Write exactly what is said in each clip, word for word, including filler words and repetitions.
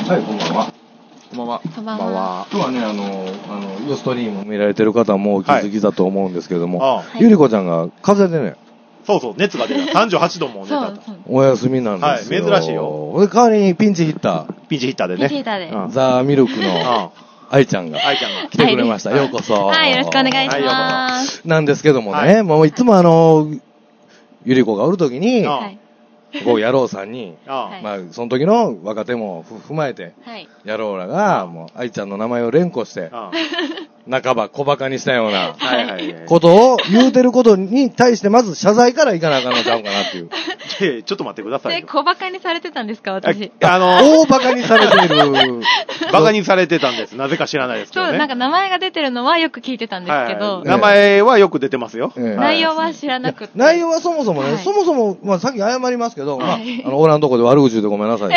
はい、こんばんは。 こんばんは。 こんばんは。 今日はね、あの、あの、ユーストリーム見られてる方はもうお気づきだと思うんですけども、 はい、 ゆりこちゃんが風邪でね、 そうそう、熱が出た。さんじゅうはちども出た。 お休みなんですよ。 はい、珍しいよ。 で、代わりにピンチヒッター。 ピンチヒッターでね。 ピンチヒッターで。 うん、ザ・ミルクの愛ちゃんが。 愛ちゃんが。 来てくれました。ようこそ。 はい、よろしくお願いします。 なんですけどもね、はい、もういつもあの、ゆりこがおるときに、はい、こう、野郎さんに、はい、まあ、その時の若手も踏まえて、はい、野郎らが、もう、愛ちゃんの名前を連呼して、半ば小馬鹿にしたような、ことを言うてることに対して、まず謝罪からいかなあかんのちゃうかなっていう。 え、ちょっと待ってください。 え、小馬鹿にされてたんですか、私。 あの、 大馬鹿にされている。 馬鹿にされてたんです。なぜか知らないですけどね。 そう、なんか名前が出てるのはよく聞いてたんですけど。 名前はよく出てますよ。 内容は知らなくて。 内容はそもそもね、そもそも、まあ、さっき謝りますけど、まあ、あの、オーランどこで悪口言うてごめんなさい。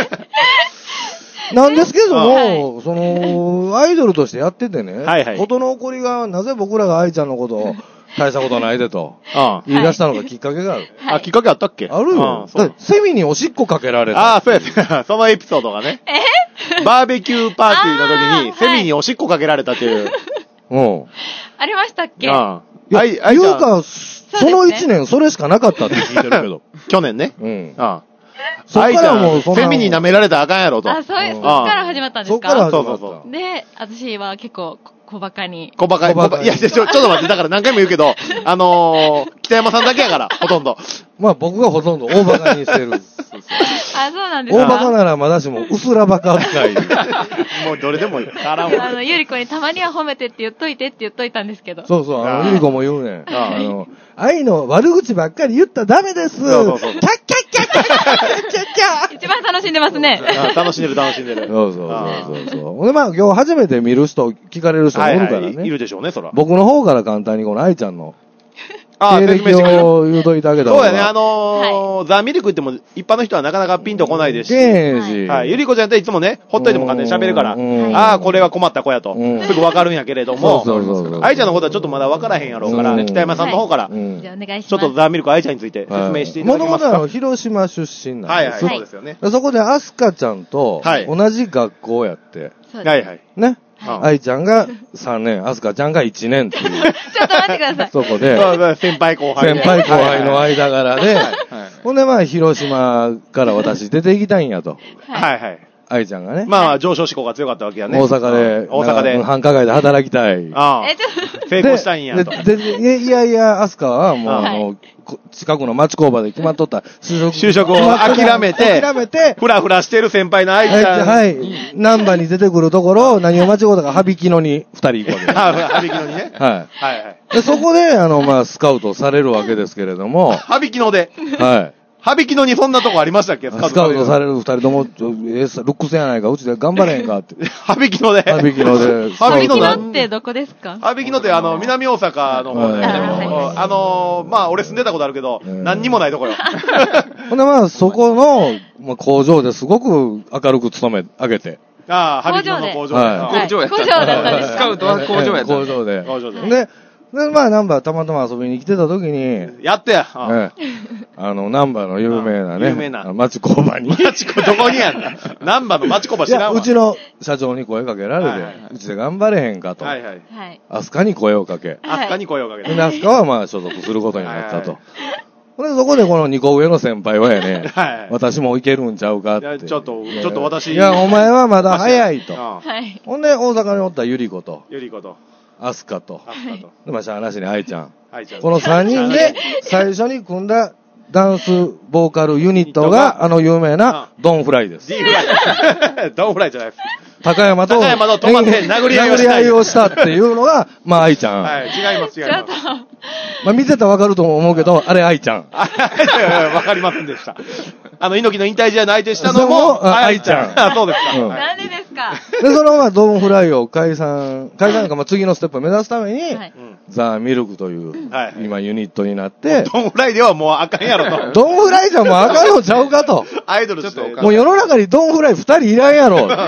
なんですけども、はい、その、アイドルとしてやっててね、はいはい、事の起こりが、なぜ僕らが愛ちゃんのことを、大したことないでと、言い出したのがきっかけがある。 はい、あ、きっかけあったっけ？ あるよ。だセミにおしっこかけられた。 ああ、そうやす。そのエピソードがね。えバーベキューパーティーの時に、セミにおしっこかけられたっていう。 うん。 ありましたっけ？ ああ。いや、いうか、その一年それしかなかったって聞いてるけど。 去年ね。 うん。 ああ。 そっからもうそんな。 セミに舐められたらあかんやろと。 あ、そういう、そっから始まったんですか？ そっからそうそうそう。 で、私は結構、小馬鹿に。 小馬鹿に。小馬鹿に。いや、ちょ、ちょっと待って、だから何回も言うけど、あのー、北山さんだけやから、ほとんど。 まあ僕がほとんど大馬鹿にしてる。 あ、そうなんですか。 大馬鹿ならまだしも、うすら馬鹿扱い。 もうどれでもいい。 あの、ゆりこにたまには褒めてって言っといてって言っといたんですけど。 そうそう、あの、ゆりこも言うねん。あの、愛の悪口ばっかり言ったらダメです。そうそうそう。キャッキャッキャッキャッキャッキャッキャッ一番楽しんでますね。 楽しんでる楽しんでる。 そうそうそうそう。で、まあ今日初めて見る人、聞かれる人もいるからね。 いるでしょうね、そら。 僕の方から簡単にこの愛ちゃんの、 ああ、 経歴を言うといてあげた方が。 そうやね、あのー、ザ・ミルクっても一般の人はなかなかピンとこないですし。はい。ゆりこちゃんっていつもね、ほっといても簡単に喋るから、ああ、これは困った子やと、すぐわかるんやけれども、愛ちゃんのことはちょっとまだわからへんやろうから、北山さんの方から、 じゃあお願いします。 ちょっとザ・ミルク愛ちゃんについて説明していただけますか。 もともと広島出身なんです。 はいはい、そうですよね。 そこでアスカちゃんと同じ学校やって、 はいはい。 ね。愛ちゃんがさんねん、アスカちゃんがいちねんっていう。 ちょっと待ってください。 そこで。 先輩後輩。 先輩後輩の間柄で。ほんでまあ、広島から私出ていきたいんやと。 はいはい。 愛ちゃんがね。 まあ、上昇志向が強かったわけやね。 大阪で。 大阪で。 繁華街で働きたい。 ああ。成功したいんやと。 で、いやいや、アスカはもう、あの、近くの町工場で決まっとった就職。就職を諦めて、 諦めて、 ふらふらしてる先輩の愛ちゃん。 はい。南波に出てくるところ、何を間違うたか、羽引きのに二人行くわけです。 羽引きのにね。 はい。はいはい。で、そこで、あの、まあ、スカウトされるわけですけれども。 羽引きので。 はい。 羽引きのにそんなとこありましたっけ？ スカウトされる二人とも、え、ルックスやないか、うちで頑張れへんかって。 羽引きので。 羽引きので。 羽引きのってどこですか？ 羽引きのって、あの、南大阪の方で。あの、まあ、俺住んでたことあるけど、何にもないとこよ。 ほんでまあ、そこの工場ですごく明るく勤め上げて。 ああ、羽引きの工場で。 工場やった。工場だったんです。 スカウトは工場やった。 工場で。 工場で。 で、で、まあ、ナンバーたまたま遊びに来てた時に、 やってや。 ええ、あの、ナンバーの有名なね、 有名な。 町工場に。 町工場、どこにやんだ。ナンバーの町工場知らんわ。 いや、うちの社長に声かけられて、はいはい、うちで頑張れへんかと。はいはい。アスカに声をかけ。 アスカに声をかけ。 で、アスカはまあ、所属することになったと。で、そこでこのにこ上の先輩はやね、はい、私もいけるんちゃうかって。いや、 ちょっと、ちょっと私。 いや、お前はまだ早いと。はい。ほんで、大阪におったゆりこと。 ゆりこと。 アスカと。 アスカと。 で、まあ、しゃあなしに愛ちゃん。 愛ちゃん。 このさんにんで、最初に組んだダンスボーカルユニットが、あの有名な、ドンフライです。 D フライ。ドンフライじゃないです。 高山と、 高山と止まって殴り合いをした。 殴り合いをしたっていうのが、まあ、愛ちゃん。 はい、違います、違います。 まあ、見てたらわかると思うけど、あれ愛ちゃん。 わかりませんでした。あの、猪木の引退試合の相手したのも、愛ちゃん。あ、そうですか。 なんでですか。 で、そのままドンフライを解散、解散か、まあ、次のステップを目指すために、ザ・ミルクという、今ユニットになって、 ドンフライではもうあかんやろと。 ドンフライじゃもうあかんのちゃうかと。 アイドルちょっと。 もう世の中にドンフライ二人いらんやろ。 違うから、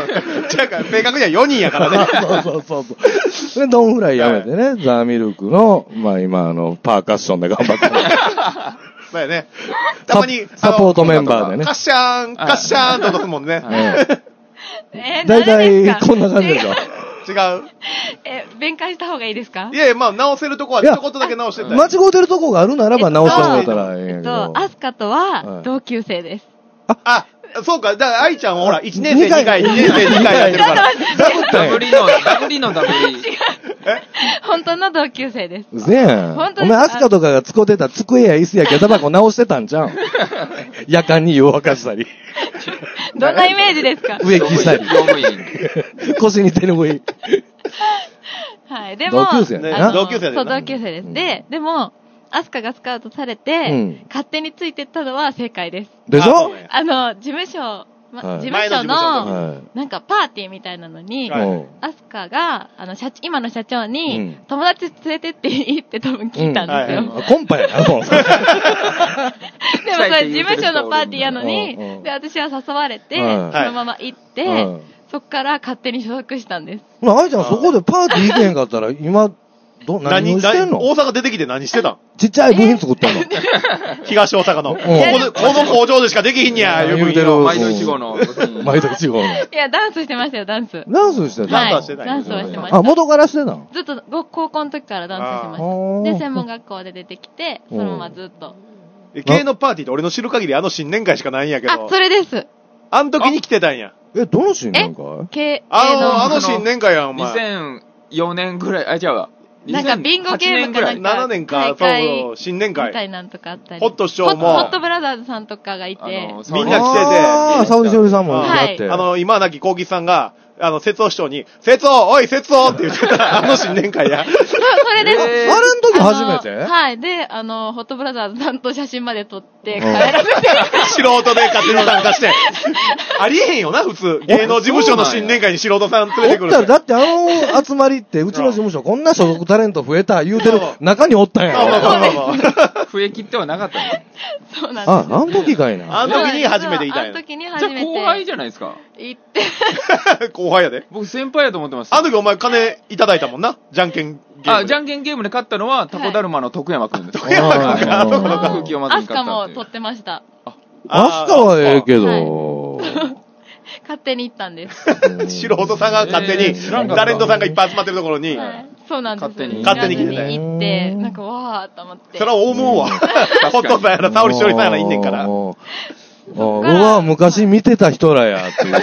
正確にはよにんやからね。 そうそうそうそう。で、ドンフライやめてね、ザ・ミルクの、まあ今、あの、パーカッションで頑張ってる。 そうやね。たまに、 サポートメンバーでね。 カッシャーン、カッシャーンと出すもんね。 えー、 だいたいこんな感じでしょ。 違う。 え、弁解した方がいいですか？ いやいや、まあ、直せるとこは一言だけ直してた。 間違うてるとこがあるならば直した方がいいからええ。 えっと、アスカとは同級生です。 あ、あ、そうか。だから、愛ちゃんはほら、いちねん生にかい、にねん生にかいやってるから。 ダブリの、ダブリのダブリ。 え本当の同級生です。 うせやん。お前、アスカとかが使ってた机や椅子や下駄箱直してたんじゃん。夜間に湯を沸かしたり。 どんなイメージですか？ 植木したり。腰に手ぬぐい。 はい。でも、 同級生やね。 同級生です。 そう、同級生です。で、でも、アスカがスカウトされて、うん、勝手についてったのは正解です。 でしょ？ あの、事務所、まはい、事務所の、はい、なんかパーティーみたいなのに、はい、アスカが、あの、社今の社長に、うん、友達連れてっていいって多分聞いたんですよ。うんはい、 コンパやな、もう。でもそれ事務所のパーティーやのに、で、私は誘われて、はい、そのまま行って、はい、そっから勝手に所属したんです。 まあ、愛ちゃんそこでパーティー行けへんかったら、今、ど、何をしてんの？ 大阪出てきて何してたん？ ちっちゃい部品作ったの。 東大阪の。ここで、この工場でしかできひんにゃ、 言うてる。毎度一号の。 毎度一号の。いや、ダンスしてましたよ、ダンス。 ダンスしてた？ ダンスはしてました。 あ、元からしてたの？ ずっと、高校の時からダンスしてました。で、専門学校で出てきて、そのままずっと。 系のパーティーって俺の知る限りあの新年会しかないんやけど。 あ、それです。 あの時に来てたんや。 え、どの新年会？ 系、 あの、あの新年会やん、お前。 にせんよねんぐらい、あ、違うわ。 なんかビンゴゲームかなんかななねんか、そうそう、新年会。 みたいなんとかあったり。 ホット師匠も。 ホットブラザーズさんとかがいて。 みんな来てて。 ああ、沙織しおりさんもいて。 あの、今なきコウキさんが、あの、節夫師匠に、節夫おい、節夫って言ってた、あの新年会や。 それです。あれの時初めてはい。で、あの、ホットブラザーズさんと写真まで撮って帰らせて。 素人で勝手に参加して。ありえへんよな、普通。芸能事務所の新年会に素人さん連れてくる。 だってあの集まりって、うちの事務所こんな所属タレント増えた言うてる中におったんやろ。 増え切ってはなかったね。 そうなんです。 あ、あの時かいな。 あの時に初めていたんや。 あの時に初めて。 じゃあ後輩じゃないですか。 行って。 後輩やで。 僕先輩やと思ってます。 あの時お前金いただいたもんな。じゃんけんゲーム。 あ、じゃんけんゲームで勝ったのは、タコだるまの徳山くんです。 徳山くんが、 その空気をまずに勝った。 アスカも取ってました。 アスカはええけど。 勝手に行ったんです。 素人さんが勝手に、タレントさんがいっぱい集まってるところに。 そうなんです。 勝手に。 勝手に来てたよ。 行って、なんかわーっと思って。 それは思うわ。ホットさんやら、沙織しおりさんやらいんねんから。 うわ、昔見てた人らや、っていう。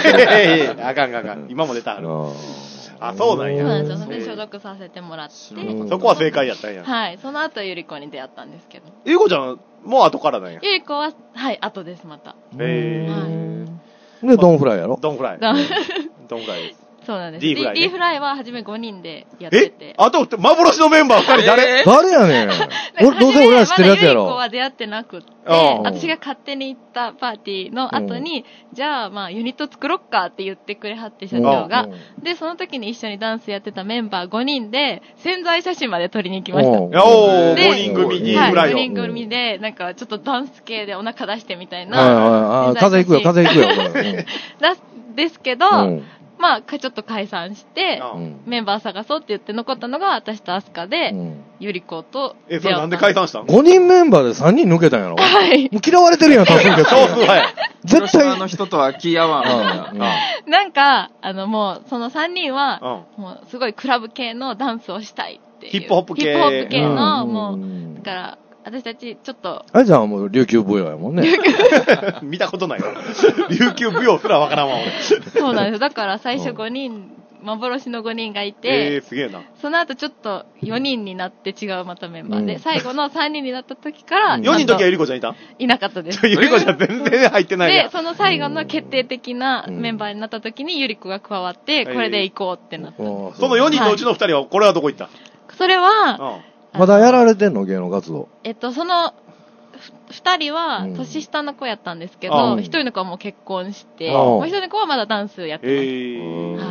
あかんあかん。今も出た。あ、そうなんや。 そうなんですよ。それで所属させてもらって。 そこは正解やったんや。 はい。その後、ゆり子に出会ったんですけど。 ゆり子ちゃん、もう後からなんや。 ゆり子は、はい、後です、また。 へぇで、ドンフライやろ？ ドンフライ。ドンフライです。 そうなんです。 D フライ。 D フライは初めごにんでやってて。 えあと、幻のメンバーふたり誰誰やねん。どうせ俺ら知ってるやつやろ。 まだゆり子は出会ってなくって、私が勝手に行ったパーティーの後に、じゃあまあユニット作ろっかって言ってくれはって社長が。で、その時に一緒にダンスやってたメンバーごにんで、宣材写真まで撮りに行きました。 おー、ごにん組 D フライの。 ごにん組で、なんかちょっとダンス系でお腹出してみたいな。 はいはい。風邪行くよ、風邪行くよ。 ですけど、まあ、ちょっと解散して、うん、メンバー探そうって言って残ったのが私とアスカで、うん、ゆり子と。 え、それなんで解散したの？ ご 人メンバーでさんにん抜けたんやろ？ はい。 もう嫌われてるやん、多数決。 そうそう、はい。 絶対。あの人とは気合わん。 なんか、あのもう、そのさんにんは、もうすごいクラブ系のダンスをしたいっていう。 ヒップホップ系。 ヒップホップ系の、もう、だから、私たち、ちょっと。 あれじゃあもう、琉球舞踊やもんね。 見たことないよ。琉球舞踊すらわからんわ、俺。 そうなんです。だから最初ごにん、幻のごにんがいて、 えー、すげえな。 その後ちょっとよにんになって違うまたメンバーで、うん、最後のさんにんになった時から、 よにんの時はゆり子ちゃんいた？ いなかったです。 ゆり子ちゃん全然入ってないやん。 で、その最後の決定的なメンバーになった時にゆり子が加わって、これで行こうってなった。 そのよにんのうちのふたりは、これはどこ行った？ それは、 まだやられてんの？芸能活動。 えっと、その、二人は年下の子やったんですけど、一、うん、人の子はもう結婚して、もう一人の子はまだダンスやってます。えー、はい。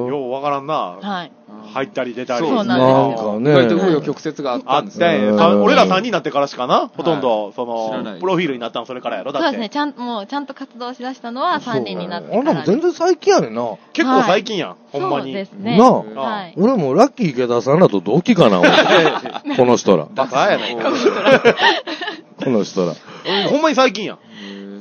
ようわからんな。 はい。 入ったり出たり。 そうなんですよ。 ね。 意外と紆余曲折があったんですね。 あって、俺らさんにんになってからしかな、ほとんど、その、プロフィールになったのそれからやろ、だって。 そうですね、ちゃん、もう、ちゃんと活動しだしたのはさんにんになってから。 あんなも全然最近やねんな。 結構最近やん、ほんまに。 そうですね。 なあ。俺もラッキー池田さんらと同期かな、この人ら。 バカやねん。 この人ら。 ほんまに最近やん。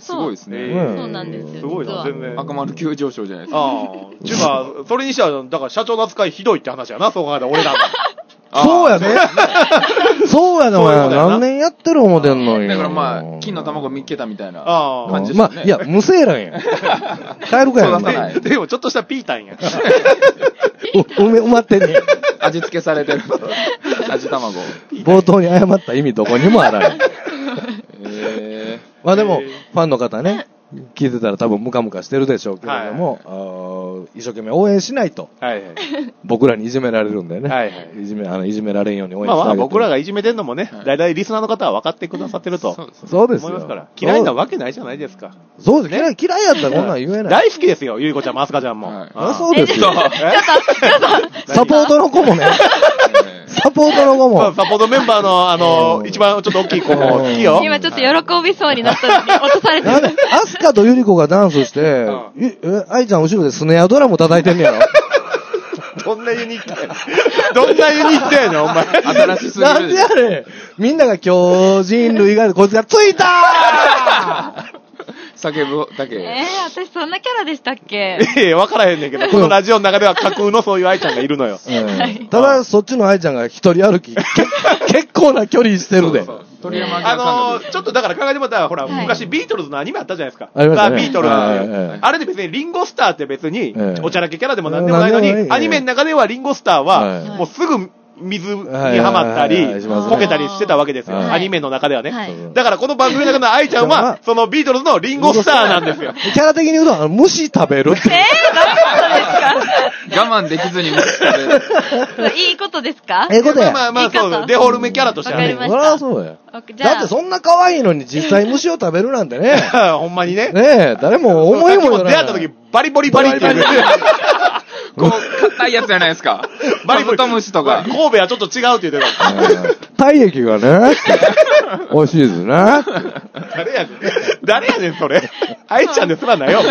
すごいですね。 そうなんですよ。 すごいな、全然。 赤丸急上昇じゃないですか。 ああ。ちゅうか、それにしては、だから社長の扱いひどいって話やな、そう考えたら俺らの。 そうやね。そうやね、お前。何年やってる思てんのに。 だからまあ、金の卵見っけたみたいな感じですね。まあ、いや、無精卵や。帰るかやね。でも、ちょっとしたピータンや。 埋め、埋まってんね。 味付けされてる。味卵。 冒頭に謝った意味どこにもあらない。えー、まあでも、ファンの方ね、聞いてたら多分ムカムカしてるでしょうけれども、はい、一生懸命応援しないと、はいはい、僕らにいじめられるんだよね、はいはい、いじめあのいじめられんように応援してあげて、まあ、まあ僕らがいじめてんのもね、だいたいリスナーの方は分かってくださってると、 そうですよ、 思いますから、嫌いなわけないじゃないですか。 そうです、ね、嫌いやったらこんなん言えない。 大好きですよ、ゆいこちゃんもあすかちゃんも。はい、 あ、そうですよ。サポートの子もね。サポートの子も。 サポートメンバーの、あの、一番ちょっと大きい子も好きよ。 今ちょっと喜びそうになったのに落とされてる。 アスカとユリコがダンスして、え、愛ちゃん後ろでスネアドラム叩いてんねやろ。 どんなユニットやねん。どんなユニットやねん、お前。 新しすぎる。 なんでやねん。みんなが巨人類がこいつがついたー叫ぶだけ。 えー、私そんなキャラでしたっけ？ ええ、わからへんねんけど、このラジオの中では架空のそういう愛ちゃんがいるのよ。 はい、ただ、そっちの愛ちゃんが一人歩き、結構な距離してるで。そうそう鳥山あのー、ちょっとだから考えてもらったら、ほら、はい、昔ビートルズのアニメあったじゃないですか。 ありましたね。 ビートルズ、はい。あれで別にリンゴスターって別に、おちゃらけキャラでもなんでもないのに、アニメの中ではリンゴスターは、もうすぐ、水にはまったり、こけたりしてたわけですよ。アニメの中ではね。だからこの番組の中の愛ちゃんは、そのビートルズのリンゴスターなんですよ。 キャラ的に言うと、虫食べるって。 えー、どういうことですか我慢できずに虫食べる。 いいことですか？ ええことや。 まあまあそう、デフォルメキャラとしてはね。 そりゃそうや。だってそんな可愛いのに実際虫を食べるなんてね。 ほんまにね。 ねえ、誰も思いもよらない。 出会った時、バリボリバリって言う。 こう、硬いやつじゃないですか。バリブトムシとか。 神戸はちょっと違うって言ってた。 体液がね、美味しいですね。 誰やねん。誰やねん、それ。愛ちゃんですらなよ、もう。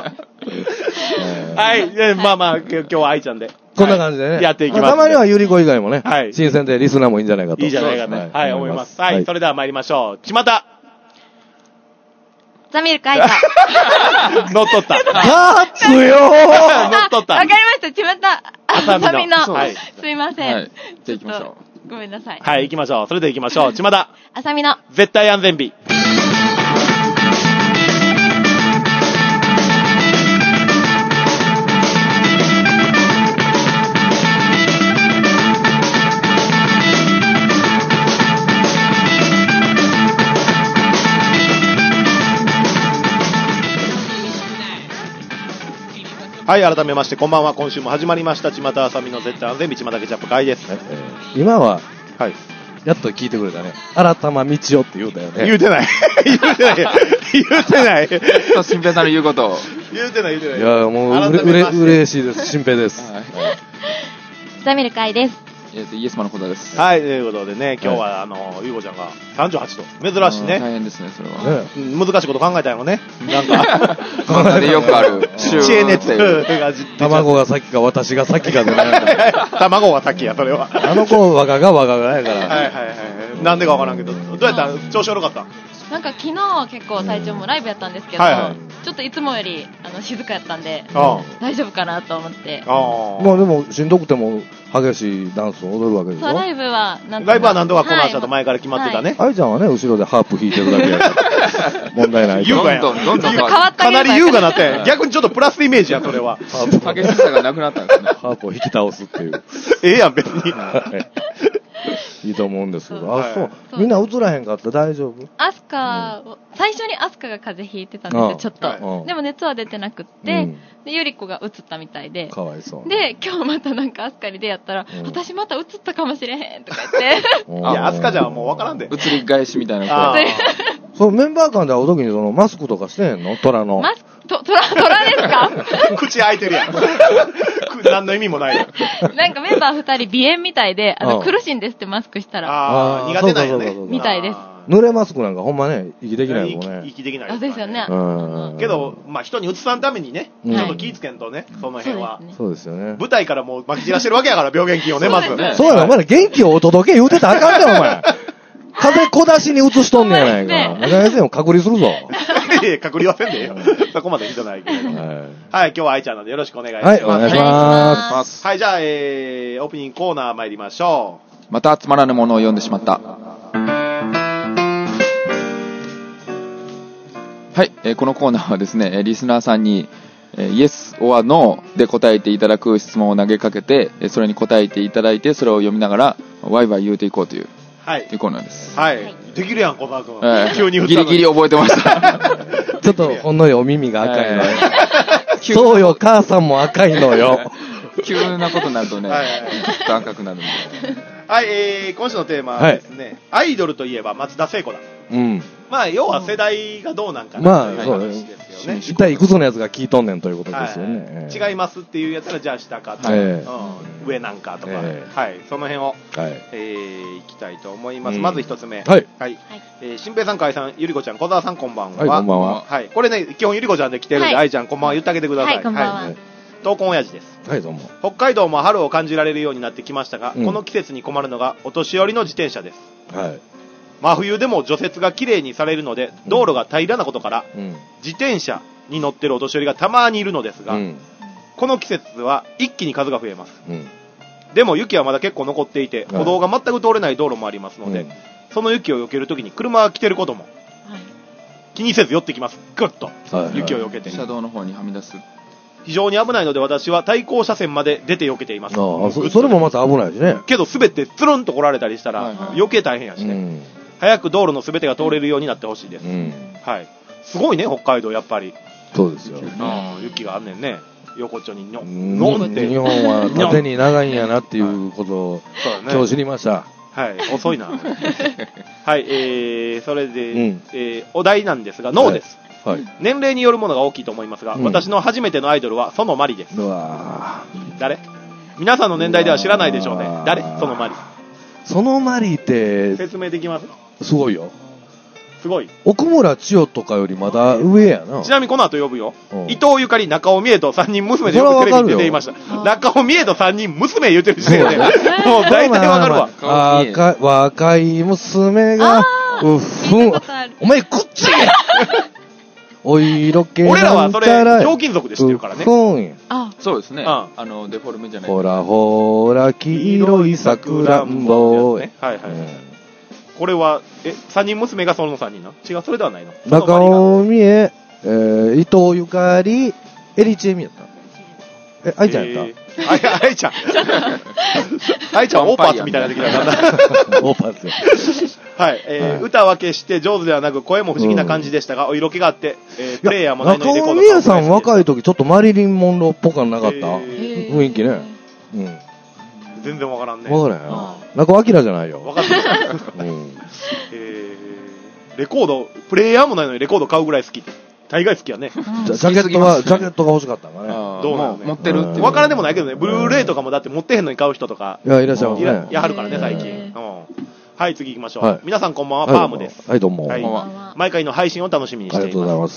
はい。まあまあ、今日は愛ちゃんで。 こんな感じでね。 やっていきます。 たまにはゆり子以外もね。はい。新鮮でリスナーもいいんじゃないかと。 いいじゃないかね。はい、思います。はい。それでは参りましょう。ちまた。 ザミルク愛ちゃん。 乗っ取った。 あー、強ー乗っ取った。 わかりました。ちまた。あさみの。 はい。 すいません。はい。 じゃあ行きましょう。ごめんなさい。 はい、行きましょう。それで行きましょう。ちまた。 あさみの。 絶対安全日。はい、改めまして、こんばんは。今週も始まりました。ちまたあさみの絶対安全日、ちまたケチャップ会です。えー、今は、はい。やっと聞いてくれたね。新玉道夫って言うたよね。 言うてない。言うてない。言うてない。 そう、新平さんの言うことを。 言うてない、言うてない。 いや、もう、うれ、うれ、嬉しいです。新平です。はい。 ザミル会です。 えっと、イエスマンのことです。 はい、ということでね、今日は、あの、ゆうこちゃんがさんじゅうはちど。珍しいね。 大変ですね、それは。 難しいこと考えたんやろね。なんか。 こんなでよくある。 知恵熱が。 卵が先か、私が先かでね。 卵が先や、それは。 あの子、若が若がやから。 はいはいはい。なんでかわからんけど。どうやった調子悪かった？ なんか昨日は結構体調もライブやったんですけど、はいはい、ちょっといつもよりあの静かやったんで、ああ大丈夫かなと思って。 ああまあでもしんどくても激しいダンスを踊るわけでしょ。 そう、ライブはなんとかライブは何度かこなしたと前から決まってたね。 愛ちゃんはね後ろでハープ弾いてるだけやから問題ない。 優雅や。 どんどんどんどん変わったかなり優雅なって、逆にちょっとプラスイメージやそれは。 激しさがなくなったんですね。 ハープを引き倒すっていう。 ええやん別に。 いいと思うんですけど、あ、そう。みんな映らへんかった大丈夫？ アスカ、うん、最初にアスカが風邪ひいてたんですよ、ちょっと、はい。でも熱は出てなくって、うん、で、ゆり子が映ったみたいで。 かわいそう。 で、今日またなんかアスカに出会ったら、うん、私また映ったかもしれへんとか言って。 いや、アスカじゃもうわからんで。 映り返しみたいな。 そう、メンバー間で会うときにそのマスクとかしてへんの？虎の。 マスクと、トラ、トラですか？ 口開いてるやん。何の意味もない。 なんかメンバー二人鼻炎みたいで、あの、苦しいんですってマスクしたら。 ああ、苦手なんよね。 みたいです。 濡れマスクなんかほんまね、息できないもんね。 息できない。 あ、ですよね。 けど、まあ人に移さんためにね、ちょっと気ぃつけんとね、その辺は。 そうですよね。 舞台からもう巻き散らしてるわけやから、病原菌をね、まず。 そうやろ、お前ら元気をお届け言うてたらあかんねん、お前。風小出しに移しとんねやないか。中根先生も隔離するぞ。 いや、隔離はせんでよ。そこまでひどないけど。はい、はい、今日は愛ちゃんなんでよろしくお願いします。 はい、お願いします。 はい、じゃあ、えー、オープニングコーナー参りましょう。またつまらぬものを読んでしまった。はい、えー、このコーナーはですね、リスナーさんに、えー、Yes or No で答えていただく質問を投げかけて、それに答えていただいて、それを読みながらワイワイ言うていこうという、はい、いうコーナーです。 はい。できるやん、小沢君。 えー、急にギリギリ覚えてました。 ちょっとほんのりお耳が赤いのよ。そうよ、母さんも赤いのよ。 急なことになるとね、はいはいはい、ちょっと赤くなるんで。 はい、えー、今週のテーマはですね、はい、アイドルといえば松田聖子だ。うん。まあ、要は世代がどうなんかなという話ですよね。 一体いくつのやつが聞いとんねんということですよね。 はい、違いますっていうやつらじゃあ下かとか、えーうん、上なんかとか、えー、はい、その辺を、はい、えー、いきたいと思います。うん、まず一つ目。はい。はい。えー、新平さん、海さん、ゆりこちゃん、小沢さん、こんばんは。はい、こんばんは。はい。これね、基本ゆりこちゃんで来てるんで、愛、はい、ちゃん、こんばんは言ってあげてください。 はい、こんばんは。はい、 闘魂親父です。 はい、どうも。 北海道も春を感じられるようになってきましたが、うん、この季節に困るのがお年寄りの自転車です。はい。真冬でも除雪がきれいにされるので道路が平らなことから、うん、自転車に乗ってるお年寄りがたまにいるのですが、うん、この季節は一気に数が増えます、うん、でも雪はまだ結構残っていて、はい、歩道が全く通れない道路もありますので、うん、その雪を避けるときに車が来てることも、はい、気にせず寄ってきます。グッと、はい、雪を避けて車道の方にはみ出す。 非常に危ないので私は対向車線まで出て避けています。 ああ、そ, それもまた危ないですね。 けど滑ってつるんと来られたりしたら、はいはい、余計大変やしね、うん、早く道路のすべてが通れるようになってほしいです、うん、はい。すごいね、北海道やっぱり。 そうですよ、 うん、雪があんねんね。横っちょにののんって日本は縦に長いんやなっていうことを、はい、今日知りました。 はい、遅いな。はい、えー、それで、うん、えー、お題なんですが、ノーです。はいはい、年齢によるものが大きいと思いますが、うん、私の初めてのアイドルは園まりです。うわ誰？皆さんの年代では知らないでしょうね。誰？園まり。 園まりって説明できます？ すごいよ。 すごい。 奥村千代とかよりまだ上やな。 ちなみにこの後呼ぶよ。伊藤ゆかり、中尾美恵とさんにん娘でよくテレビに出ていました。中尾美恵とさんにん娘言うてる時点で、もう大体わかるわ。 若, 若い娘が、うっふん。お前こっちお色気俺らはそれ、ひょうきん族で知ってるからね。 あ、そうですね。あの、デフォルメじゃない。 ほらほら、黄色いさくらんぼ。はいはい。 これは、え、三人娘がその三人なの？違う、それではないの？ 中尾美恵、えー、伊藤ゆかり、エリチエミやった。え、愛ちゃんやった？ あい、あいちゃん。あいちゃんオーパーツみたいなできたからな。 オーパーツ。 はい、えーはい、歌は決して上手ではなく声も不思議な感じでしたが、うん、お色気があって、えー、プレイヤーもないのにレコード。 中尾美恵さん若い時ちょっとマリリン・モンローっぽくなかった、えー、雰囲気ね。うん。 全然わからんね。 わからんよ。中尾明じゃないよ。 わかんない。うん。えー、レコード、プレイヤーもないのにレコード買うぐらい好き。大概好きやね。 ジャケットは、ジャケットが欲しかったのかね。 どうなのね。 持ってるって。 わからんでもないけどね、ブルーレイとかもだって持ってへんのに買う人とか。 いや、いらっしゃいますね。 やはるからね、最近。うん。はい、次行きましょう。はい、皆さんこんばんは、パームです。 はい、どうも。 はい。毎回の配信を楽しみにしています。 ありがとうございます。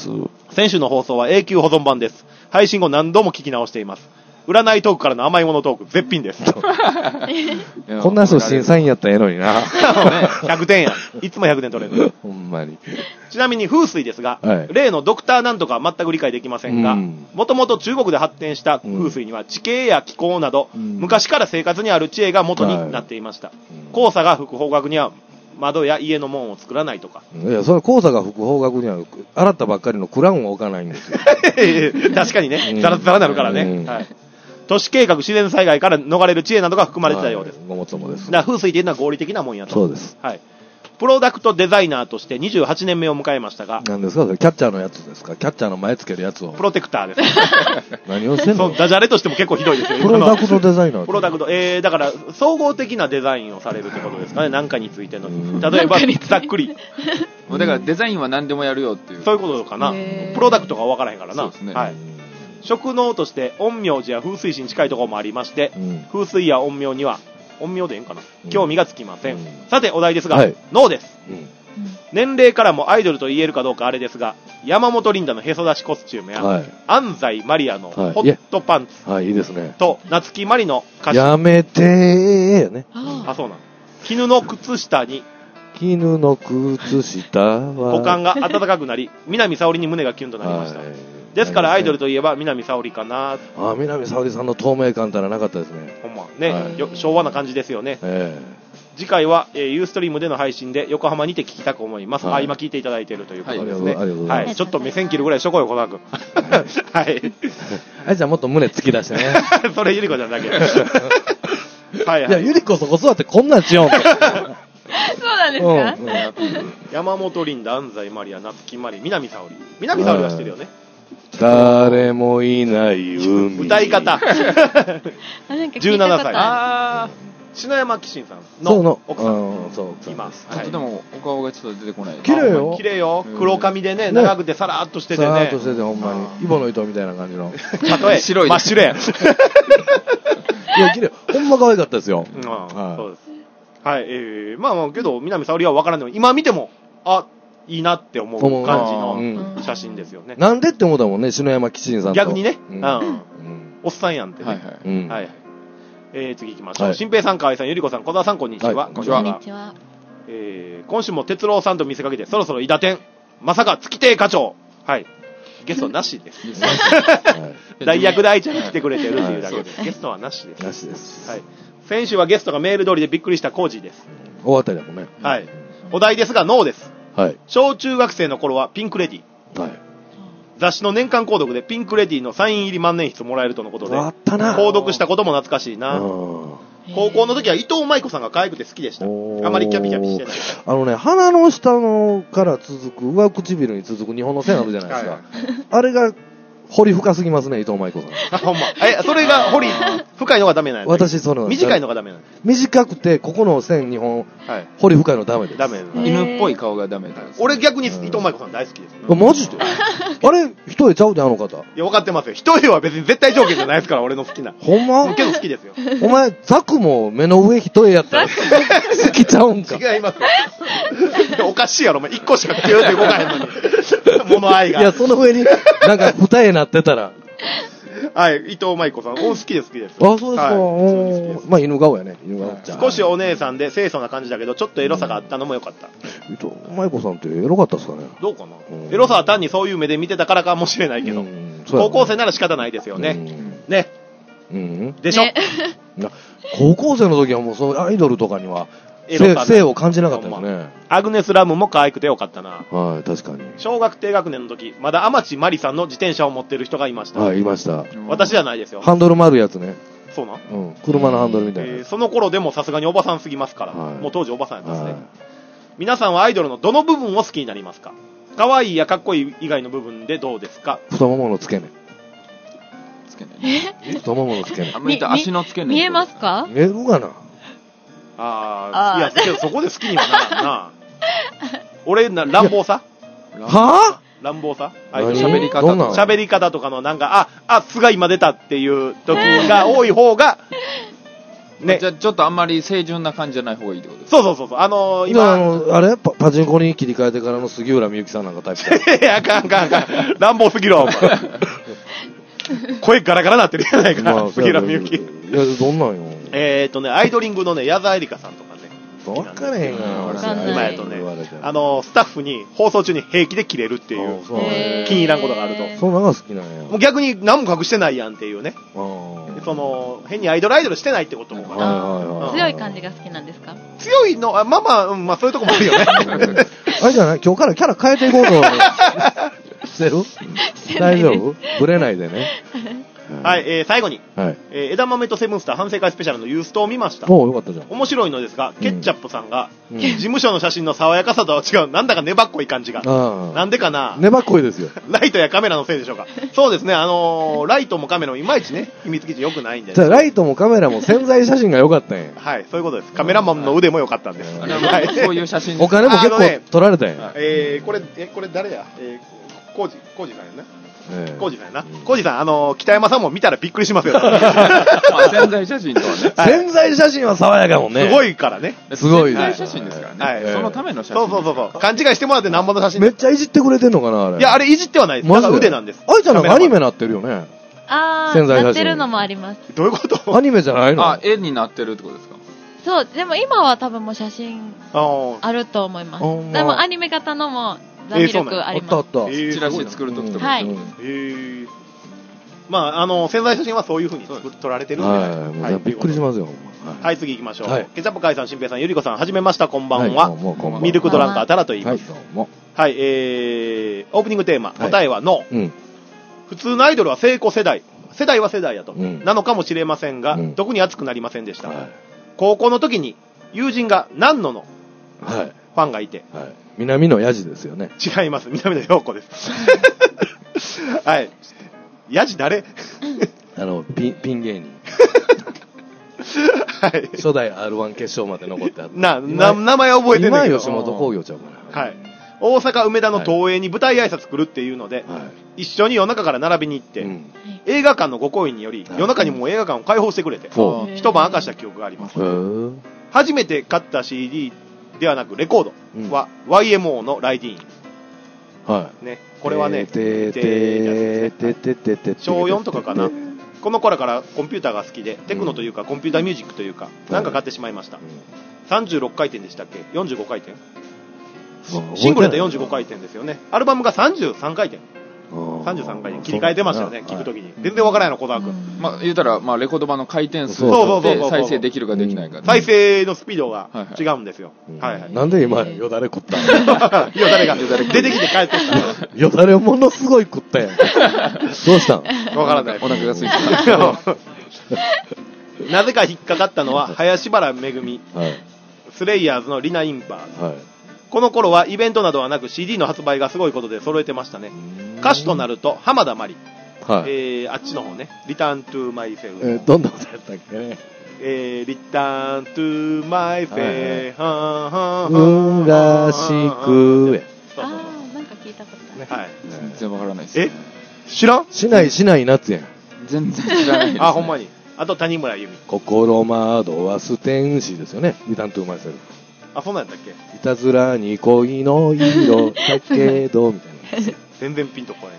先週の放送は永久保存版です。配信後何度も聞き直しています。占いトークからの甘いものトーク、絶品です。 こんな人審査員やったらええのにな。 ひゃくてんや。いつもひゃくてん取れる。 ほんまに。 ちなみに風水ですが、はい、例のドクターなんとかは全く理解できませんが、もともと中国で発展した風水には地形や気候など、うん、昔から生活にある知恵が元になっていました。はい、黄砂が吹く方角には窓や家の門を作らないとか。 いや、それ黄砂が吹く方角には洗ったばっかりのクラウンを置かないんですよ。 確かにね、ザラザラなるからね。うん、はい。都市計画、自然災害から逃れる知恵などが含まれてたようです。 ごもっともです。 だから風水っていうのは合理的なもんやと。 そうです。 はい。プロダクトデザイナーとしてにじゅうはちねんめを迎えましたが。 何ですかそれキャッチャーのやつですかキャッチャーの前つけるやつを。 プロテクターです。 何をしてんの？ そう、ダジャレとしても結構ひどいですよ。 プロダクトデザイナー。 プロダクト、えー、だから、総合的なデザインをされるってことですかね。何かについての。例えば、ざっくり。 だからデザインは何でもやるよっていう。 そういうことかな。プロダクトが分からへんからな。そうですね。はい。職能として陰陽師や風水師に近いところもありまして、うん、風水や陰陽には陰陽でいいんかな、うん、興味がつきません、うん、さてお題ですが、はい、ノーです、うん、年齢からもアイドルと言えるかどうかあれですが山本リンダのへそ出しコスチュームや、はい、安西マリアのホットパンツ、 はい、いいですね、 と夏木マリの歌詞やめてー、ね、 あ、そうなん、絹の靴下に絹の靴下は。 股間が暖かくなり、南沙織に胸がキュンとなりました。ですからアイドルといえば南沙織かな。 あ、南沙織さんの透明感たらなかったですね。 ほんま。ね、はい、昭和な感じですよね。えー、次回は、えー、ユーストリームでの配信で横浜にて聞きたく思います。はい、あ、今聞いていただいているということですね。はい。はい、ちょっと目線切るぐらいしとこうよ、小田君。はい。 あいちゃんもっと胸突き出してね。 それゆりこちゃんだけ。はいはい。 いや、ゆりこそこ座ってこんなんしよう。 そうなんですか、うんうん、山本リンダ、安西マリア、夏木マリ、南沙織。南沙織は知ってるよね。 誰もいない海。 歌い方。じゅうななさい。あー、篠山紀信さんの奥さん。 そう、 今。 はい、でも、お顔がちょっと出てこない。 綺麗よ。 綺麗よ。黒髪でね、長くてさらっとしててね。 さらっとしてて、ほんまに。イボの糸みたいな感じの。 たとえ、白い。真っ白や。 いや、綺麗。ほんま可愛かったですよ。 うん、そうです。はい、えー、まあまあ、けど、南沙織は分からない。今見ても、あ、いいなって思う感じの写真ですよね。 なんでって思ったもんね、篠山紀信さんと。 逆にね。うん。おっさんやんってね。はいはい。えー、次行きましょう。新平さん、河合さん、ゆりこさん、小田さん、こんにちは。 こんにちは。こんにちは。 えー、今週も哲郎さんと見せかけて、そろそろ伊達天。まさか、月亭課長。はい。ゲストなしです。代役で愛ちゃんに来てくれてるっていうだけで、ゲストはなしです。 なしです。 はい。先週はゲストがメール通りでびっくりしたコージーです。 大当たりだもんね。 はい。お題ですが、ノーです。 はい。 小中学生の頃はピンクレディ。はい。雑誌の年間購読でピンクレディのサイン入り万年筆もらえるとのことで、 あったな。 購読したことも懐かしいな。高校の時は伊藤舞子さんが可愛くて好きでした。あまりキャピキャピしてない。 あのね、鼻の下のから続く、上唇に続く日本の線あるじゃないですか。はい、あれが、彫り深すぎますね、伊藤舞子さん。 あ、ほんま。え、それが彫り深いのがダメなんですか？ 私、その。 短いのがダメなんです。 短くて、ここの線にほん、はい、彫り深いのダメです。 ダメです。 犬っぽい顔がダメです。 俺逆に伊藤舞子さん大好きです。 マジであれ、一重ちゃうで、あの方。いや、分かってますよ。一重は別に絶対条件じゃないですから、俺の好きな。 ほんまけど好きですよ。 お前、ザクも目の上一重やったら好きちゃうんか。 違いますよ。おかしいやろ、お前。一個しかキューって動かへんのに。物愛が。 いや、その上に、なんか二重なってたら。 はい、伊藤舞子さん。お、好きです、好きです。 あ、そうですか。はい、まあ、犬顔やね。犬顔ちゃん。 少しお姉さんで清楚な感じだけど、ちょっとエロさがあったのもよかった。 伊藤舞子さんってエロかったっすかね。 どうかな。エロさは単にそういう目で見てたからかもしれないけど、高校生なら仕方ないですよね。ね。うん。でしょ、ね、 高校生の時はもうそのアイドルとかには、性を感じなかったよね。 アグネス・ラムも可愛くてよかったな。 はい、確かに。 小学低学年の時、まだ天地真理さんの自転車を持ってる人がいました。 はい、いました。 私じゃないですよ。 ハンドル丸いやつね。 そうな。 うん。車のハンドルみたいな。えー、その頃でもさすがにおばさんすぎますから、はい、もう当時おばさんやったんですね。はい、皆さんはアイドルのどの部分を好きになりますか？可愛いやかっこいい以外の部分でどうですか？ 太ももの付け根。 付け根。 え？太ももの付け根。 あ、見た足の付け根。 見えますか？ 見えるかな。 ああ、いや、けどそこで好きにはならんな。俺、な、乱暴さはぁ乱暴さ喋り方とか。喋り方とかのなんか、あ、あ、素が今出たっていう時が多い方が、 ね。じゃあ、ちょっとあんまり清純な感じじゃない方がいいってことですか？そうそうそう。あのー、今。 あの、あれパ、パチンコに切り替えてからの杉浦みゆきさんなんかタイプいや、あかんあかんあかん。乱暴すぎるわ、お前。声ガラガラなってるじゃないかな、まあ、杉浦みゆき。いや、どんなんよ。 えーとね、アイドリングのね、矢沢絵里香さんとかね。 わかれへんがな、 今やとね、あの、スタッフに放送中に平気で切れるっていう、気に入らんことがあると。 そんなのが好きなんや。 もう逆に何も隠してないやんっていうね。その、変にアイドルアイドルしてないってこともかな。強い感じが好きなんですか？ 強いの、あまあまあ、うん、まあそういうとこもあるよね。 あれじゃない？今日からキャラ変えていこうと。してる？大丈夫？ぶれないでね。 はい、えー、最後に、 はい、 えー、枝豆とセブンスター反省会スペシャルのユーストを見ました。 おー、よかったじゃん。 面白いのですが、ケッチャップさんが、うん、事務所の写真の爽やかさとは違う、なんだか粘っこい感じが。なんでかな？ 粘っこいですよ。 ライトやカメラのせいでしょうか。そうですね、あのー、ライトもカメラもいまいちね、秘密基地良くないんで、ね。 じゃあ、ライトもカメラも潜在写真が良かったんや。 はい、そういうことです。カメラマンの腕も良かったんです。 はい、そういう写真。 お金も結構撮られたんや。 ね、えー、これ、え、これ誰やえー、コージ、コージさんやね。コージさんやな。コージさん、あのー、北山さんも見たらびっくりしますよ。まあ、潜在写真とはね。 潜在写真は爽やかもんね。 すごいからね。 すごい。 潜在写真ですからね。はい。そのための写真。 そうそうそう。勘違いしてもらってなんぼの写真。 めっちゃいじってくれてんのかな、あれ。 いや、あれいじってはないです。だから腕なんです。 あいちゃんなんかアニメなってるよね。 あー、なってるのもあります。 どういうこと？ アニメじゃないの？ あ、絵になってるってことですか？ そう、でも今は多分もう写真あると思います。でもアニメ型のもザ・ミルクあります。 あったあった。チラシ作るときとか。はい。へえ。まあ、あの、潜在写真はそういう風に撮られてるんで。 はい。びっくりしますよ。 はい、次行きましょう。ケチャップ会さん、新平さん、ゆりこさん、はじめました、こんばんは。ミルクドランカータラと言います。はい、えー、オープニングテーマ、答えはノー。普通のアイドルは成功世代。世代は世代やと。なのかもしれませんが、特に熱くなりませんでした。高校の時に、友人が南野のファンがいて。 南野ヤジですよね。 違います。南野陽子です。はい。ヤジ誰あの、ピン、ピン芸人。 はい。 初代 アールワン 決勝まで残ってあった。 な、な、名前覚えてない。 今吉本興業ちゃうかな。はい。大阪梅田の東映に舞台挨拶来るっていうので、はい、一緒に夜中から並びに行って、うん、映画館のご好意により、夜中にもう映画館を開放してくれて、うん、一晩明かした記憶があります。初めて買った シーディー ではなくレコードは、うん、ワイエムオー のライディーン。はい。ね、これはね、小よんとかかな。この頃からコンピューターが好きで、テクノというかコンピューターミュージックというか、なんか買ってしまいました。さんじゅうろっかい転でしたっけ ?よんじゅうごかい転シングルやったらよんじゅうごかい転ですよね。アルバムがさんじゅうさんかい転。さんじゅうさんかい転切り替えてましたよね、聞くときに。全然わからないの、小沢くん。 まあ、言うたら、まあ、レコード版の回転数で再生できるかできないか。 再生のスピードが違うんですよ。 はいはい。なんで今、よだれ食ったのよだれが出てきて帰ってきた。 よだれものすごい食ったやん。どうしたんわからない。 お腹が空いた。 なぜか引っかかったのは、林原めぐみ。スレイヤーズのリナ・インバーズ。この頃はイベントなどはなく シーディー の発売がすごいことで揃えてましたね。歌手となると浜田真理、はい、えー、あっちの方ね、リターントゥマイセルフ、 えー、どんなことやったっけね、 えー、リターントゥマイセルフ、はんらしく、 あー、なんか聞いたことある、 はい、 全然わからないです、ね、 え、知らん？ しないしない夏やん。 全然知らないです、ね、 あ、ほんまに。あと谷村由美、 心惑わす天使ですよね、リターントゥマイセルフ。 あ、そんなんやったっけ？ いたずらに恋の色だけどみたいな。 全然ピンとこ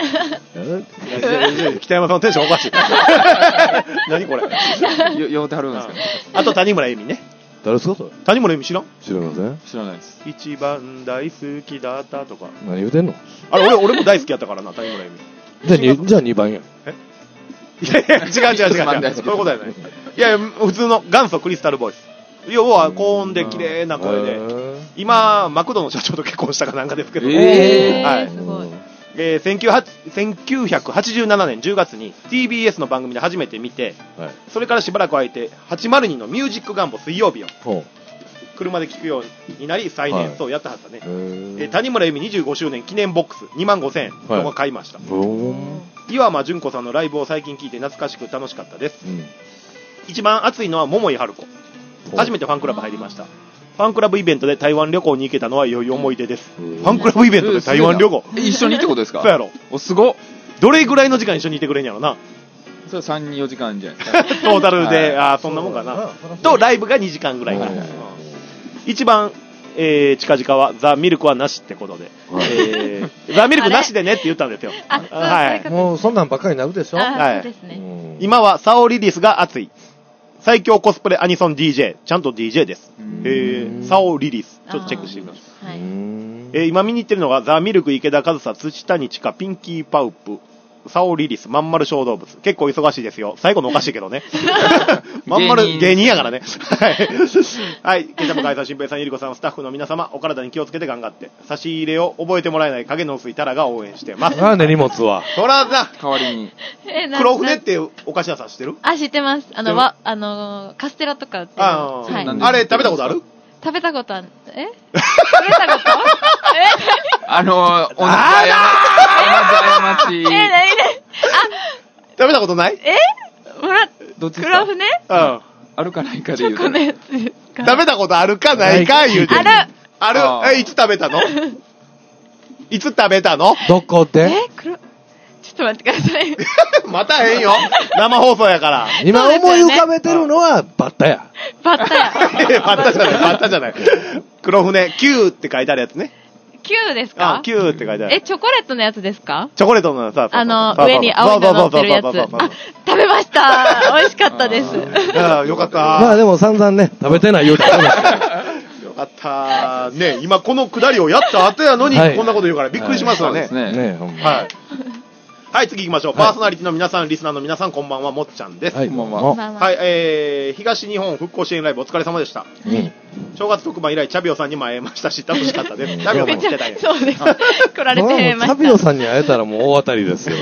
ない。北山さんのテンションおかしい。何これ？ ようてはるんですかね。 あと谷村由美ね。 誰ですかそれ？ 谷村由美知らん？ 知らません。 知らないです。 一番大好きだったとか。 何言うてんの？ あれ俺俺も大好きやったからな、谷村由美。じゃあじゃあにばんや。 え？いやいや違う違う違う違う。そういうことやない。いやいや普通の元祖クリスタルボイス。要は高音で綺麗な声で、今マクドの社長と結婚したかなんかですけど、 えー、はい、すごい。 えー、せんきゅうひゃくはちじゅうななねんじゅうがつに ティービーエス の番組で初めて見て、はい、それからしばらく空いてはちまるにのミュージックガンボ水曜日を車で聴くようになり再演奏やったはったね、はい、えー、谷村由美にじゅうごしゅうねん記念ボックスにまんごせんえんとか買いました、はい、岩間純子さんのライブを最近聴いて懐かしく楽しかったです、うん、一番熱いのは桃井春子。初めてファンクラブ入りました。ファンクラブイベントで台湾旅行に行けたのは良い思い出です。ファンクラブイベントで台湾旅行。 え、一緒にってことですか？ そうやろ。 お、すごっ。 どれぐらいの時間一緒にいてくれんやろな。 それさん、よじかんじゃないですか。 トータルで、ああ、そんなもんかな。と、ライブがにじかんぐらいかな。一番、えー、近々はザ・ミルクはなしってことで、えー、ザ・ミルクなしでねって言ったんですよ。 はい。もうそんなんばっかりになるでしょ。 はい。 今はサオリリスが熱い。最強コスプレアニソン ディージェー。ちゃんと ディージェー です。えー、サオリリス。ちょっとチェックしてみましょう。はい、えー、今見に行ってるのがザ・ミルク池田和沙、土谷千佳、ピンキーパウプ、サオリリス、まんまる小動物。結構忙しいですよ。最後のおかしいけどね。まんまる芸人やからね。はい。はい。ケチャップ会さん、新平さん、ゆりこさん、スタッフの皆様、お体に気をつけて頑張って、差し入れを覚えてもらえない影の薄いタラが応援してます。 なんで荷物は。 そらな。 代わりに。 え、黒船っていうお菓子屋さん知ってる？ あ、知ってます。あの、わ、あの、カステラとか売ってる。 あ、はい、あれ食べたことある？ 食べたことある。え食べたことえあの、お腹やま、同じ過ち。 え、なにね。 あ、食べたことない？ えほら、 どっち黒船？ うん。あるかないかで言うと。 チョコのやつ。 食べたことあるかないか言うて。 ある。 ある。あえ、いつ食べたの？いつ食べたの？ どこで？ え黒、ちょっと待ってください。 またへんよ。生放送やから。 今思い浮かべてるのはバッタや。 バッタや。 バッタじゃない、バッタじゃない。黒船、Q って書いてあるやつね。 キューですか？ あ、キューって書いてある。 え、チョコレートのやつですか？ チョコレートのさ、 あの、上に青いの乗ってるやつ。あ、食べました美味しかったです。 ああ、よかった。 まあでも散々ね、食べてないようだよかったね。今このくだりをやった後やのに、こんなこと言うからびっくりしますわね。 そうですね。 はい。はい、次行きましょう。パーソナリティの皆さん、リスナーの皆さん、こんばんは、もっちゃんです。 はい、こんばんは。 はい、えー、東日本復興支援ライブお疲れ様でした。うん。正月特番以来、チャビオさんにも会えましたし、楽しかったです。チャビオさんに来てたんや。 そうです。来られてました。 チャビオさんに会えたらもう大当たりですよ。